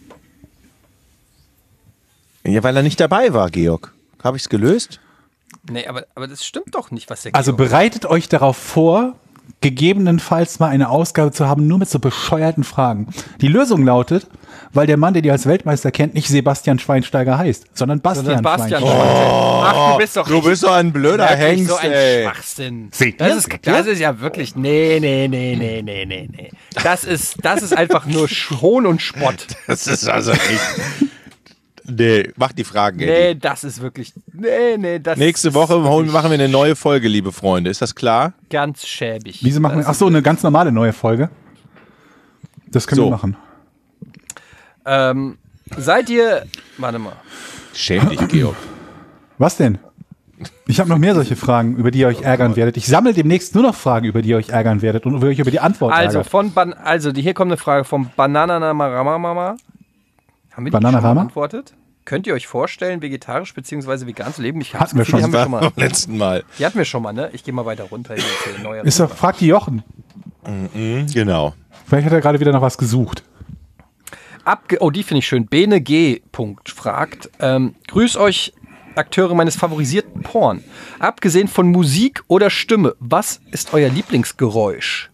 Ja, weil er nicht dabei war, Georg. Habe ich es gelöst? Nee, aber, aber das stimmt doch nicht, was der Also Georg- bereitet euch darauf vor, gegebenenfalls mal eine Ausgabe zu haben, nur mit so bescheuerten Fragen. Die Lösung lautet, weil der Mann, der die als Weltmeister kennt, nicht Sebastian Schweinsteiger heißt, sondern Bastian, Sondern Bastian Schweinsteiger. Schweinsteiger. Ach, du bist doch Du bist so ein blöder wirklich Hengst, so ein ey. Schwachsinn. Seht Das ihr? ist, das ist ja wirklich, nee, nee, nee, nee, nee, nee, nee. Das ist, das ist einfach nur Hohn und Spott. Das ist also echt... Nee, mach die Fragen, Eddie. Nee, das ist wirklich, nee, nee, das Nächste ist Woche holen, wirklich machen wir eine neue Folge, liebe Freunde. Ist das klar? ganz schäbig. Wieso machen wir? Das Ach so, eine ganz normale neue Folge. Das können So. wir machen. Ähm, seid ihr, warte mal, Schäm dich, Georg. Was denn? Ich habe noch mehr solche Fragen, über die ihr euch ärgern werdet. Ich sammle demnächst nur noch Fragen, über die ihr euch ärgern werdet und wo ihr euch über die Antwort also ärgert. von, Ban also die, hier kommt eine Frage vom Bananamama. Haben wir die Bananarama? schon beantwortet? Könnt ihr euch vorstellen, vegetarisch bzw. vegan zu leben? Ich hab's Hatten wir Gefühl, die schon. haben wir schon mal. Beim letzten Mal. Die hatten wir schon mal, ne? Ich gehe mal weiter runter. Hier ist hier neuer Ist doch, fragt die Jochen. Genau. Vielleicht hat er gerade wieder noch was gesucht. Abge oh, die finde ich schön. Bene G. Punkt fragt, ähm, grüß euch Akteure meines favorisierten Porn. Abgesehen von Musik oder Stimme, was ist euer Lieblingsgeräusch?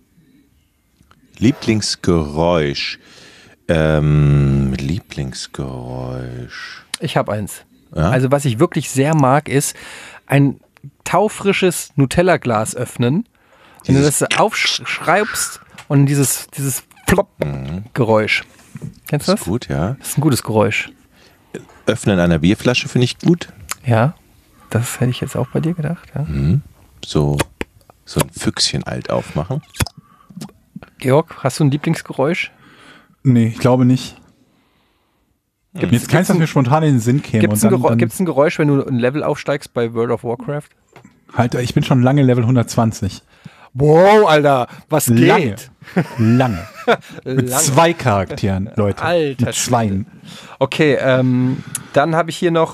Lieblingsgeräusch. Ähm, Lieblingsgeräusch. Ich habe eins. Ja? Also was ich wirklich sehr mag, ist ein taufrisches Nutella-Glas öffnen. Wenn du das aufschreibst und dieses, dieses Flop-Geräusch. Kennst du Ist das? gut, ja. Das ist ein gutes Geräusch. Öffnen einer Bierflasche finde ich gut. Ja, das hätte ich jetzt auch bei dir gedacht. Ja. So, so ein Füchschen alt aufmachen. Georg, hast du ein Lieblingsgeräusch? Nee, ich glaube nicht. Gibt's, Jetzt keins, was mir spontan in den Sinn käme. Gibt es und ein, dann, Gerä dann, gibt's ein Geräusch, wenn du ein Level aufsteigst bei World of Warcraft? halt, ich bin schon lange Level hundertzwanzig. Wow, Alter, was geht? Lange. Lange. Mit Lange. zwei Charakteren, Leute. Alter Mit Schweinen. Okay, ähm, dann habe ich hier noch,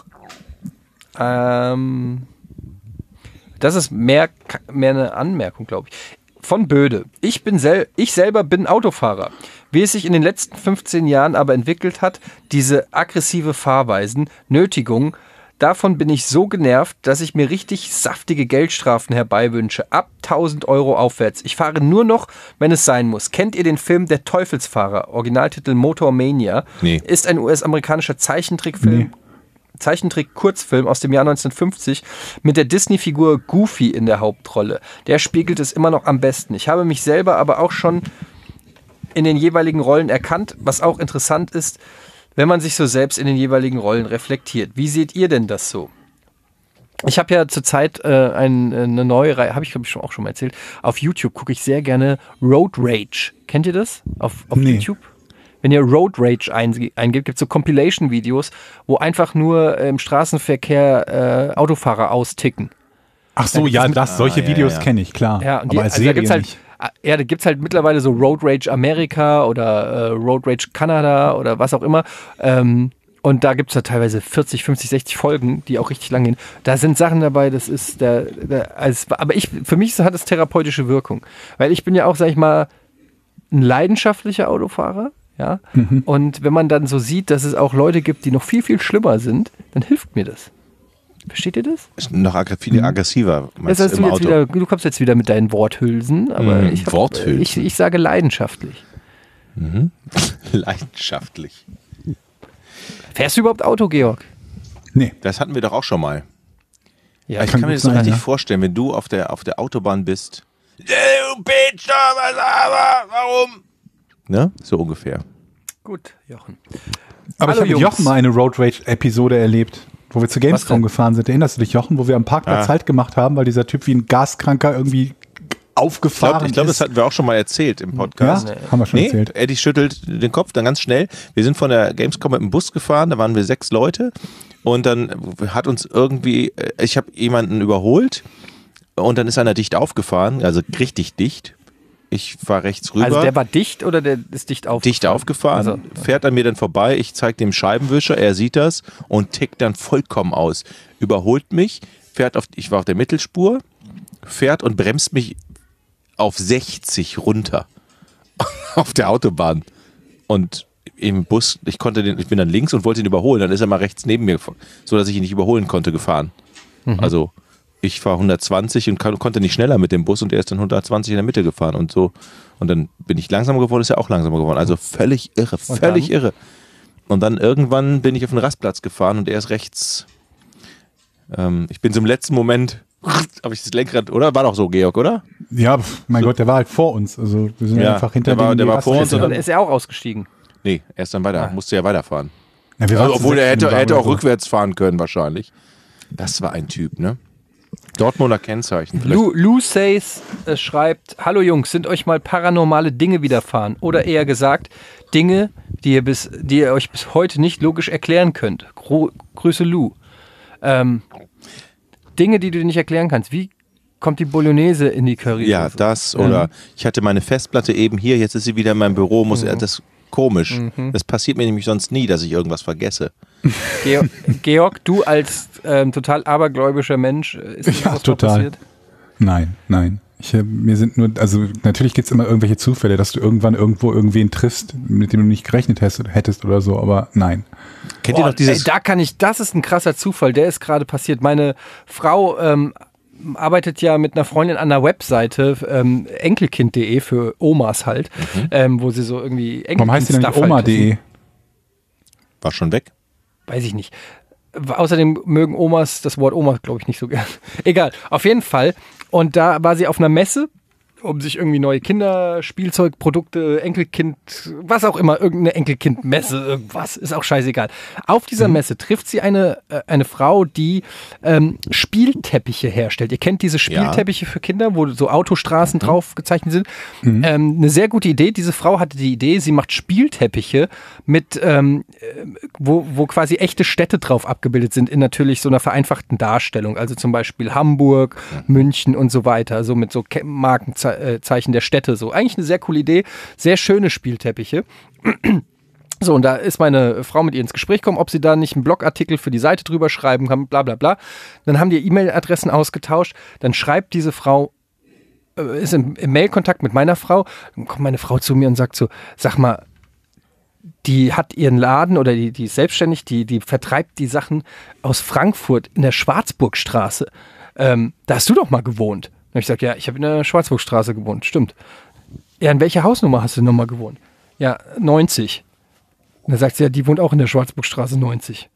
ähm, das ist mehr, mehr eine Anmerkung, glaube ich. Von Böde. Ich bin sel ich selber bin Autofahrer. Wie es sich in den letzten fünfzehn Jahren aber entwickelt hat, diese aggressive Fahrweisen, Nötigungen, davon bin ich so genervt, dass ich mir richtig saftige Geldstrafen herbeiwünsche. Ab tausend Euro aufwärts. Ich fahre nur noch, wenn es sein muss. Kennt ihr den Film Der Teufelsfahrer? Originaltitel Motormania. Nee. Ist ein U S-amerikanischer Zeichentrickfilm. Nee. Zeichentrick-Kurzfilm aus dem Jahr neunzehnhundertfünfzig mit der Disney-Figur Goofy in der Hauptrolle. Der spiegelt es immer noch am besten. Ich habe mich selber aber auch schon in den jeweiligen Rollen erkannt, was auch interessant ist, wenn man sich so selbst in den jeweiligen Rollen reflektiert. Wie seht ihr denn das so? Ich habe ja zurzeit äh, ein, eine neue Reihe, habe ich glaube ich schon auch schon mal erzählt. Auf YouTube gucke ich sehr gerne Road Rage. Kennt ihr das? Auf, auf Nee. YouTube? Wenn ihr Road Rage einge- eingebt, gibt es so Compilation-Videos, wo einfach nur im Straßenverkehr äh, Autofahrer austicken. Ach so, Da ja, gibt's das, solche Ah, ja, Videos ja. kenne ich, klar. Ja, und die, aber als also da Serie gibt's halt, nicht. ja, da gibt es halt mittlerweile so Road Rage Amerika oder äh, Road Rage Kanada oder was auch immer. Ähm, und da gibt es ja teilweise vierzig, fünfzig, sechzig Folgen, die auch richtig lang gehen. Da sind Sachen dabei, das ist der, der als, aber ich, für mich hat es therapeutische Wirkung. Weil ich bin ja auch, sag ich mal, ein leidenschaftlicher Autofahrer. Ja? Mhm. Und wenn man dann so sieht, dass es auch Leute gibt, die noch viel, viel schlimmer sind, dann hilft mir das. Versteht ihr das? Ist noch aggr viel aggressiver Das meinst, heißt, im du, jetzt Auto. wieder, du kommst jetzt wieder mit deinen Worthülsen, aber Mm, ich, hab, Worthülsen. ich, ich sage leidenschaftlich. Leidenschaftlich. Fährst du überhaupt Auto, Georg? Nee. Das hatten wir doch auch schon mal. Ja, ich kann mir das so sein, richtig ja. vorstellen, wenn du auf der, auf der Autobahn bist. Du Bitch, was aber, warum? Ne? So ungefähr. Gut, Jochen. Aber Hallo, ich habe mit Jungs. Jochen mal eine Road Rage-Episode erlebt, wo wir zu Gamescom denn? gefahren sind. Erinnerst du dich, Jochen, wo wir am Parkplatz Ah. Halt gemacht haben, weil dieser Typ wie ein Gaskranker irgendwie Ich aufgefahren glaube, ich glaub, das ist? hatten wir auch schon mal erzählt im Podcast. Ja, haben wir schon Nee, erzählt. Eddie schüttelt den Kopf dann ganz schnell. Wir sind von der Gamescom mit dem Bus gefahren, da waren wir sechs Leute und dann hat uns irgendwie, ich habe jemanden überholt und dann ist einer dicht aufgefahren, also richtig dicht. Ich war rechts rüber. Also der war dicht oder der ist dicht aufgefahren? dicht aufgefahren, Also, fährt an mir dann vorbei, ich zeige dem Scheibenwischer, er sieht das und tickt dann vollkommen aus. Überholt mich, fährt auf, ich war auf der Mittelspur, fährt und bremst mich auf sechzig runter auf der Autobahn. Und im Bus, ich konnte den, ich bin dann links und wollte ihn überholen, dann ist er mal rechts neben mir gefahren, so dass ich ihn nicht überholen konnte, gefahren. Mhm. Also ich war hundertzwanzig und kann, konnte nicht schneller mit dem Bus und er ist dann hundertzwanzig in der Mitte gefahren und so. Und dann bin ich langsamer geworden, ist er auch langsamer geworden. Also völlig irre, Und völlig dann? irre. Und dann irgendwann bin ich auf den Rastplatz gefahren und er ist rechts. Ähm, ich bin so im letzten Moment, habe ich das Lenkrad, oder? War doch so, Georg, oder? Ja, pf, mein Gott, der war halt vor uns. Also wir sind Ja, einfach hinter der war- dem der in die war vor Raststätte. uns und dann ist er auch ausgestiegen. Nee, er ist dann weiter, Ah. musste ja weiterfahren. Ja, wir waren Also, zu obwohl er sechs hätte, im er hätte Wagen auch oder so. rückwärts fahren können, wahrscheinlich. Das war ein Typ, ne? Dortmunder Kennzeichen. Vielleicht- Lou, Lou Says äh, schreibt, hallo Jungs, sind euch mal paranormale Dinge widerfahren? Oder eher gesagt, Dinge, die ihr, bis, die ihr euch bis heute nicht logisch erklären könnt. Gro Grüße Lou. Ähm, Dinge, die du dir nicht erklären kannst. Wie kommt die Bolognese in die Curry? Ja, das oder ich hatte meine Festplatte eben hier, jetzt ist sie wieder in meinem Büro, muss Mhm. das ist komisch. Das passiert mir nämlich sonst nie, dass ich irgendwas vergesse. Georg, Georg, du als ähm, total abergläubischer Mensch, äh, ist dir Ja, sowas mal total. passiert? Nein, nein. Ich, äh, mir sind nur, also natürlich gibt es immer irgendwelche Zufälle, dass du irgendwann irgendwo irgendwen triffst, mit dem du nicht gerechnet hast, hättest oder so, aber nein. Kennt Boah, ihr noch dieses ey, da kann ich, das ist ein krasser Zufall, der ist gerade passiert. Meine Frau ähm, arbeitet ja mit einer Freundin an einer Webseite, ähm, enkelkind punkt de für Omas halt, ähm, wo sie so irgendwie Enkelkind Warum heißt die denn nicht Stuff halt Oma punkt de? war schon weg? Weiß ich nicht. Außerdem mögen Omas das Wort Oma, glaube ich, nicht so gern. Egal, auf jeden Fall. Und da war sie auf einer Messe, um sich irgendwie neue Kinderspielzeugprodukte, Enkelkind, was auch immer, irgendeine Enkelkind-Messe, irgendwas, ist auch scheißegal. Auf dieser Messe trifft sie eine, äh, eine Frau, die ähm, Spielteppiche herstellt. Ihr kennt diese Spielteppiche für Kinder, wo so Autostraßen drauf gezeichnet sind. Ähm, eine sehr gute Idee. Diese Frau hatte die Idee, sie macht Spielteppiche mit, ähm, äh, wo, wo quasi echte Städte drauf abgebildet sind, in natürlich so einer vereinfachten Darstellung. Also zum Beispiel Hamburg, München und so weiter, so mit so Ke- Markenzeichen der Städte. So eigentlich eine sehr coole Idee, sehr schöne Spielteppiche. So, und da ist meine Frau mit ihr ins Gespräch gekommen, ob sie da nicht einen Blogartikel für die Seite drüber schreiben kann, bla bla bla. Dann haben die E-Mail-Adressen ausgetauscht. Dann schreibt diese Frau, äh, ist im, im Mail-Kontakt mit meiner Frau. Dann kommt meine Frau zu mir und sagt so, sag mal, die hat ihren Laden oder die, die ist selbstständig, die, die vertreibt die Sachen aus Frankfurt in der Schwarzburgstraße. Ähm, da hast du doch mal gewohnt. Und ich sage, ja, ich habe in der Schwarzburgstraße gewohnt, stimmt. Ja, in welcher Hausnummer hast du nochmal gewohnt? Ja, neunzig. Und dann sagt sie, ja, die wohnt auch in der Schwarzburgstraße neunzig.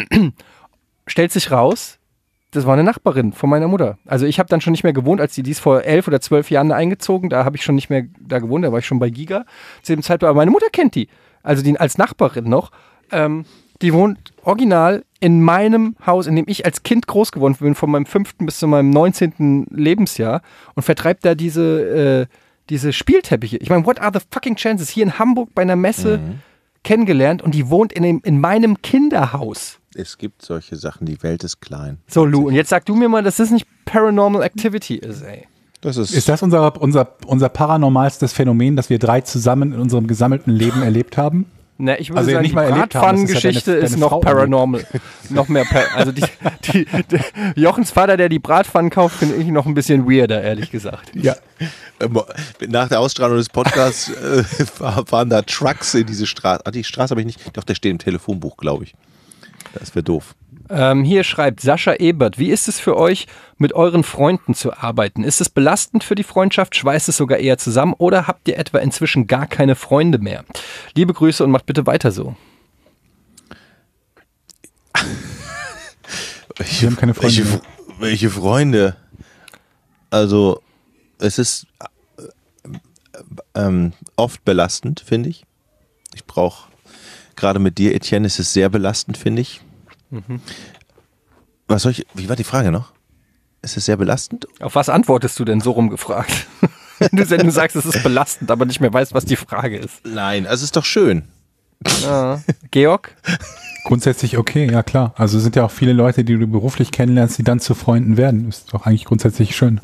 Stellt sich raus, das war eine Nachbarin von meiner Mutter. Also ich habe dann schon nicht mehr gewohnt, als die, die ist vor elf oder zwölf Jahren eingezogen, da habe ich schon nicht mehr da gewohnt, da war ich schon bei Giga zu dem Zeitpunkt. Aber meine Mutter kennt die, also die als Nachbarin noch. Ähm, die wohnt original in meinem Haus, in dem ich als Kind groß geworden bin, von meinem fünften bis zu meinem neunzehnten Lebensjahr und vertreibt da diese, äh, diese Spielteppiche. Ich meine, what are the fucking chances? Hier in Hamburg bei einer Messe Mhm. kennengelernt und die wohnt in, dem, in meinem Kinderhaus. Es gibt solche Sachen, die Welt ist klein. So, Lou, und jetzt sag du mir mal, dass das nicht Paranormal Activity ist, ey. Das ist, Ist das unser, unser, unser paranormalstes Phänomen, das wir drei zusammen in unserem gesammelten Leben erlebt haben? Ne, ich würde Also ja, sagen, nicht die mal erlebt haben, das ist ja Bratpfannengeschichte deine- ist, deine noch Frau paranormal. noch mehr, par also die, die, die, Jochens Vater, der die Bratpfannen kauft, finde ich noch ein bisschen weirder, ehrlich gesagt. Ja. Ähm, nach der Ausstrahlung des Podcasts äh, fahren da Trucks in diese Straße. Ah, die Straße habe ich nicht. Doch, der steht im Telefonbuch, glaube ich. Das wäre doof. Ähm, hier schreibt Sascha Ebert, wie ist es für euch, mit euren Freunden zu arbeiten? Ist es belastend für die Freundschaft? Schweißt es sogar eher zusammen? Oder habt ihr etwa inzwischen gar keine Freunde mehr? Liebe Grüße und macht bitte weiter so. Ich, Wir haben keine Freunde ich mehr. welche Freunde? Also, es ist äh, ähm, oft belastend, finde ich. Ich brauche, gerade mit dir, Etienne, ist es sehr belastend, finde ich. Mhm. Was soll ich, wie war die Frage noch? Ist es sehr belastend? Auf was antwortest du denn so rumgefragt? du, du sagst, es ist belastend, aber nicht mehr weißt, was die Frage ist. Nein, also es ist doch schön. Ja. Georg? Grundsätzlich okay, ja klar. Also es sind ja auch viele Leute, die du beruflich kennenlernst, die dann zu Freunden werden. Ist doch eigentlich grundsätzlich schön.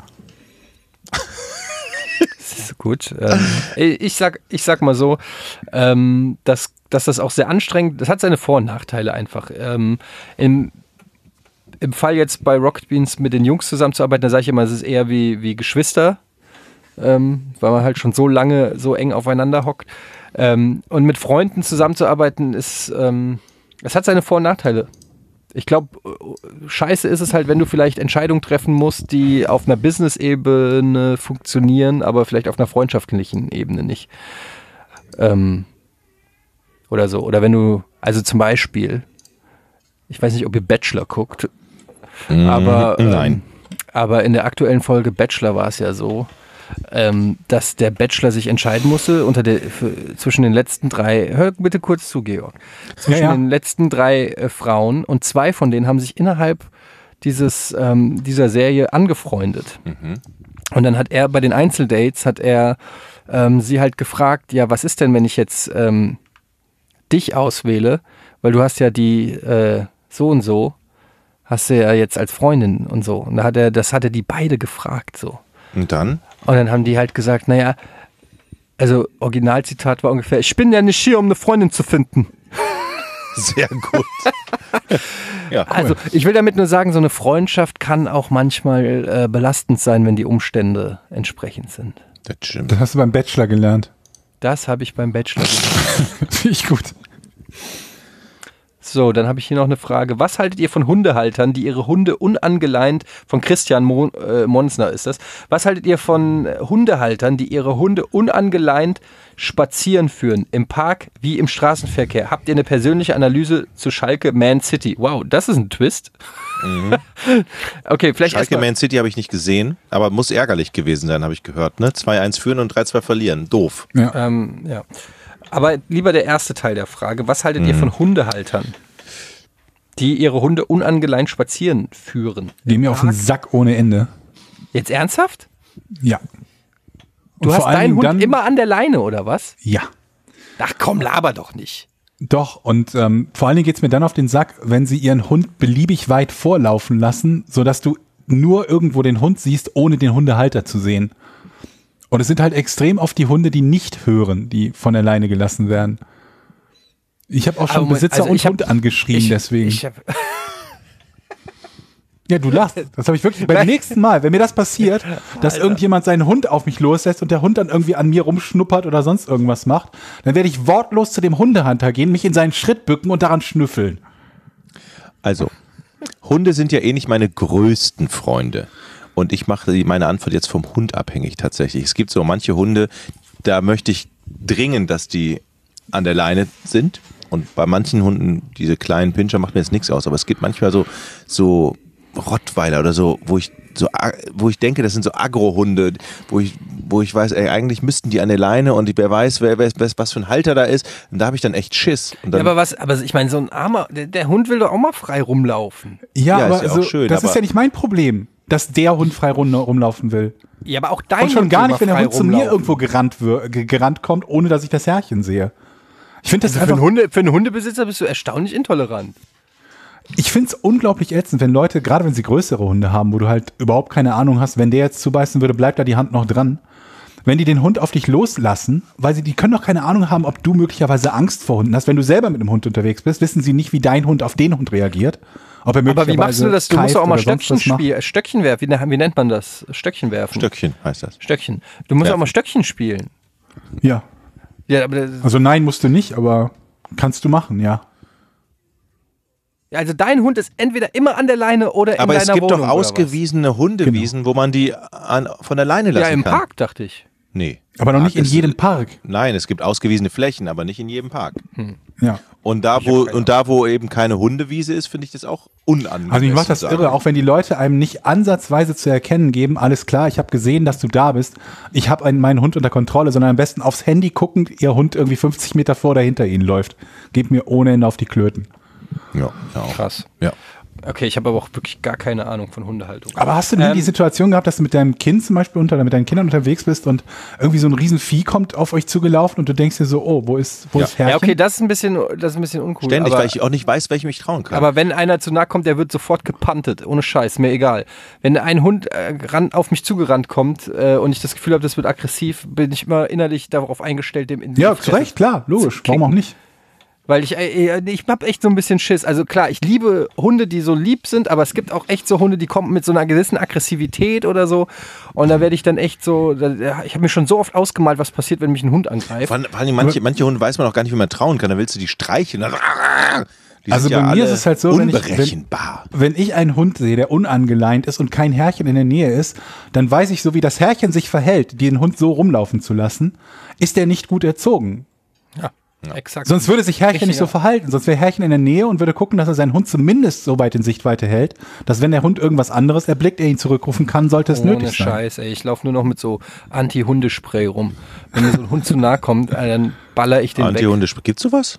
Das ist gut. Ähm, ich, sag, ich sag mal so, ähm, dass, dass das auch sehr anstrengend, das hat seine Vor- und Nachteile einfach. Ähm, im, Im Fall jetzt bei Rocket Beans mit den Jungs zusammenzuarbeiten, da sage ich immer, es ist eher wie, wie Geschwister, ähm, weil man halt schon so lange so eng aufeinander hockt. Ähm, und mit Freunden zusammenzuarbeiten ist, ähm, es hat seine Vor- und Nachteile. Ich glaube, scheiße ist es halt, wenn du vielleicht Entscheidungen treffen musst, die auf einer Business-Ebene funktionieren, aber vielleicht auf einer freundschaftlichen Ebene nicht. Ähm, oder so. Oder wenn du, also zum Beispiel, ich weiß nicht, ob ihr Bachelor guckt, Mm, aber, ähm, nein. aber in der aktuellen Folge Bachelor war es ja so, ähm, dass der Bachelor sich entscheiden musste unter der, für, zwischen den letzten drei, hör bitte kurz zu, Georg, zwischen ja, ja. den letzten drei äh, Frauen, und zwei von denen haben sich innerhalb dieses, ähm, dieser Serie angefreundet. Mhm. Und dann hat er bei den Einzeldates, hat er ähm, sie halt gefragt, ja, was ist denn, wenn ich jetzt ähm, dich auswähle, weil du hast ja die äh, so und so, hast du ja jetzt als Freundin und so. Und da hat er, das hat er die beide gefragt so. Und dann? Und dann haben die halt gesagt, naja, also Originalzitat war ungefähr, ich bin ja nicht hier, um eine Freundin zu finden. Sehr gut. Ja, cool. Also ich will damit nur sagen, so eine Freundschaft kann auch manchmal äh, belastend sein, wenn die Umstände entsprechend sind. Das stimmt. Das hast du beim Bachelor gelernt. Das habe ich beim Bachelor gelernt. Finde ich gut. So, dann habe ich hier noch eine Frage. Was haltet ihr von Hundehaltern, die ihre Hunde unangeleint, von Christian Mon, äh, Monsner ist das, was haltet ihr von Hundehaltern, die ihre Hunde unangeleint spazieren führen, im Park wie im Straßenverkehr? Habt ihr eine persönliche Analyse zu Schalke Man City? Wow, das ist ein Twist. Mhm. Okay, vielleicht Schalke Man City habe ich nicht gesehen, aber muss ärgerlich gewesen sein, habe ich gehört. Ne? zwei eins führen und drei zwei verlieren. Doof. Ja. Ähm, ja. Aber lieber der erste Teil der Frage. Was haltet Mhm. ihr von Hundehaltern, die ihre Hunde unangeleint spazieren führen? Geh mir auf den Sack ohne Ende. Jetzt ernsthaft? Ja. Und Du hast vor allen deinen Dingen Hund dann, immer an der Leine, oder was? Ja. Ach komm, laber doch nicht. Doch, und ähm, vor allen Dingen geht's mir dann auf den Sack, wenn sie ihren Hund beliebig weit vorlaufen lassen, sodass du nur irgendwo den Hund siehst, ohne den Hundehalter zu sehen. Und es sind halt extrem oft die Hunde, die nicht hören, die von alleine gelassen werden. Ich habe auch schon Aber Moment, Besitzer also und ich hab- Hund angeschrien, Ich, deswegen. Ich hab, Ja, du lachst. Das habe ich wirklich beim nächsten Mal, wenn mir das passiert, dass irgendjemand seinen Hund auf mich loslässt und der Hund dann irgendwie an mir rumschnuppert oder sonst irgendwas macht, dann werde ich wortlos zu dem Hundehalter gehen, mich in seinen Schritt bücken und daran schnüffeln. Also, Hunde sind ja eh nicht meine größten Freunde. Und ich mache meine Antwort jetzt vom Hund abhängig tatsächlich. Es gibt so manche Hunde, da möchte ich dringend, dass die an der Leine sind. Und bei manchen Hunden, diese kleinen Pinscher, macht mir jetzt nichts aus. Aber es gibt manchmal so, so Rottweiler oder so, wo ich so, wo ich denke, das sind so Agro-Hunde, wo ich, wo ich weiß, ey, eigentlich müssten die an der Leine und wer weiß, wer, wer, was für ein Halter da ist. Und da habe ich dann echt Schiss. Und dann, ja, aber was, aber ich meine, so ein armer, der, der Hund will doch auch mal frei rumlaufen. Ja, Ja, aber ist ja auch so, schön, das ist aber- ja nicht mein Problem, dass der Hund frei rum, rumlaufen will. Ja, aber auch dein Und schon Hund gar will nicht, wenn mal der frei Hund zu mir rumlaufen. irgendwo gerannt, wir- ge- gerannt kommt, ohne dass ich das Herrchen sehe. Ich finde das Also für, einen einfach, Hunde, für einen Hundebesitzer bist du erstaunlich intolerant. ich finde es unglaublich ätzend, wenn Leute, gerade wenn sie größere Hunde haben, wo du halt überhaupt keine Ahnung hast, wenn der jetzt zubeißen würde, bleibt da die Hand noch dran. Wenn die den Hund auf dich loslassen, weil sie, die können doch keine Ahnung haben, ob du möglicherweise Angst vor Hunden hast. Wenn du selber mit einem Hund unterwegs bist, wissen sie nicht, wie dein Hund auf den Hund reagiert. Ob er Aber wie machst du das? Du musst doch auch mal keift oder sonst Stöckchen was macht. spielen, Stöckchen werfen. Wie, ne- wie nennt man das? Stöckchen werfen. Stöckchen heißt das. Stöckchen. Du musst Werfen. auch mal Stöckchen spielen. Ja. Ja, aber das, Also nein, musst du nicht, aber kannst du machen, ja. also dein Hund ist entweder immer an der Leine oder in Aber deiner es gibt Wohnung. doch ausgewiesene Hundewiesen, wo man die an, von der Leine oder was? lassen Ja, im kann. Park, dachte ich. Nee. Aber noch nicht in ist- jedem Park. Nein, es gibt ausgewiesene Flächen, aber nicht in jedem Park. Ja. Und da, wo, und da, wo eben keine Hundewiese ist, finde ich das auch unangenehm. Also mich macht das irre, auch wenn die Leute einem nicht ansatzweise zu erkennen geben, alles klar, ich habe gesehen, dass du da bist, ich habe meinen Hund unter Kontrolle, sondern am besten aufs Handy guckend, ihr Hund irgendwie fünfzig Meter vor oder hinter ihnen läuft. Gebt mir ohne Ende auf die Klöten. Ja, ja auch. Krass. Ja. Okay, ich habe aber auch wirklich gar keine Ahnung von Hundehaltung. Aber hast du nie Ähm, die Situation gehabt, dass du mit deinem Kind zum Beispiel unter, oder mit deinen Kindern unterwegs bist und irgendwie so ein riesen Vieh kommt auf euch zugelaufen und du denkst dir so, oh, wo ist, wo Ja. ist Herrchen? Ja, okay, das ist ein bisschen, das ist ein bisschen uncool. Ständig, aber, weil ich auch nicht weiß, welchem ich trauen kann. aber wenn einer zu nah kommt, der wird sofort gepantet. Ohne Scheiß, mir egal. Wenn ein Hund äh, ran, auf mich zugerannt kommt äh, und ich das Gefühl habe, das wird aggressiv, bin ich immer innerlich darauf eingestellt, dem in die Ja, Fresse zu Recht, klar, logisch, warum auch nicht? Weil ich, äh, ich hab echt so ein bisschen Schiss. Also klar, ich liebe Hunde, die so lieb sind, aber es gibt auch echt so Hunde, die kommen mit so einer gewissen Aggressivität oder so. Und da werde ich dann echt so, da, ich habe mir schon so oft ausgemalt, was passiert, wenn mich ein Hund angreift. Vor allem, vor allem manche, manche Hunde weiß man auch gar nicht, wie man trauen kann. Da willst du die streicheln. Dann, die Also sind bei ja mir alle ist es halt so, wenn ich, wenn, unberechenbar. wenn ich einen Hund sehe, der unangeleint ist und kein Herrchen in der Nähe ist, dann weiß ich, so wie das Herrchen sich verhält, den Hund so rumlaufen zu lassen, ist der nicht gut erzogen. Ja, exakt. Sonst würde sich Herrchen nicht so Richtiger- verhalten. Sonst wäre Herrchen in der Nähe und würde gucken, dass er seinen Hund zumindest so weit in Sichtweite hält, dass wenn der Hund irgendwas anderes erblickt, er ihn zurückrufen kann, sollte es Ohne nötig sein. Scheiß, ey. Ich laufe nur noch mit so Anti-Hundespray rum. Wenn mir so ein Hund zu nahe kommt, äh, dann baller ich den weg. Anti-Hundespray. Gibt's sowas?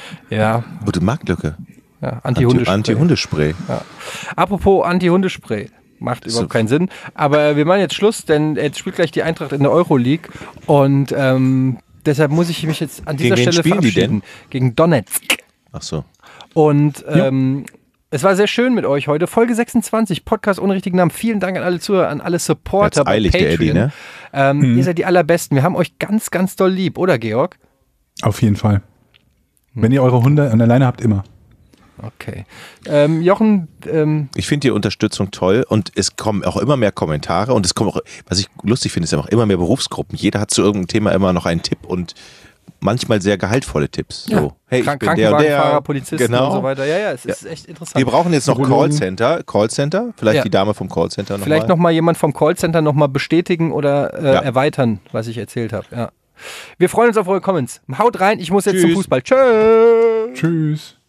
Ja, Gute Marktlücke. ja Anti-Hundespray. Anti-Hundespray. Ja. Apropos Anti-Hundespray. Macht So. überhaupt keinen Sinn. Aber wir machen jetzt Schluss, denn jetzt spielt gleich die Eintracht in der Euroleague. Und ähm, deshalb muss ich mich jetzt an dieser Gegen wen Stelle spielen die verabschieden. Gegen Donetsk. Ach so. Und ähm, es war sehr schön mit euch heute. Folge sechsundzwanzig, Podcast ohne richtigen Namen. Vielen Dank an alle Zuhörer, an alle Supporter Jetzt eilig, bei der Patreon. Eddie, ne? ähm, Ihr seid die allerbesten. Wir haben euch ganz, ganz doll lieb, oder Georg? Auf jeden Fall. Wenn ihr eure Hunde an der Leine habt, immer. Okay. Ähm, Jochen, ähm, Ich finde die Unterstützung toll und es kommen auch immer mehr Kommentare und es kommen auch, was ich lustig finde, ist einfach immer mehr Berufsgruppen. Jeder hat zu irgendeinem Thema immer noch einen Tipp und manchmal sehr gehaltvolle Tipps. So, ja, hey, ich Krank bin der und Krankenwagenfahrer, der. Polizisten Genau. und so weiter. Ja, ja, es ist echt interessant. Wir brauchen jetzt noch Urologen. Callcenter. Callcenter? Vielleicht Ja. die Dame vom Callcenter noch Vielleicht mal. nochmal jemand vom Callcenter nochmal bestätigen oder äh, Ja. erweitern, was ich erzählt habe. Ja. Wir freuen uns auf eure Comments. Haut rein, ich muss jetzt Tschüss. zum Fußball. Tschö. Tschüss.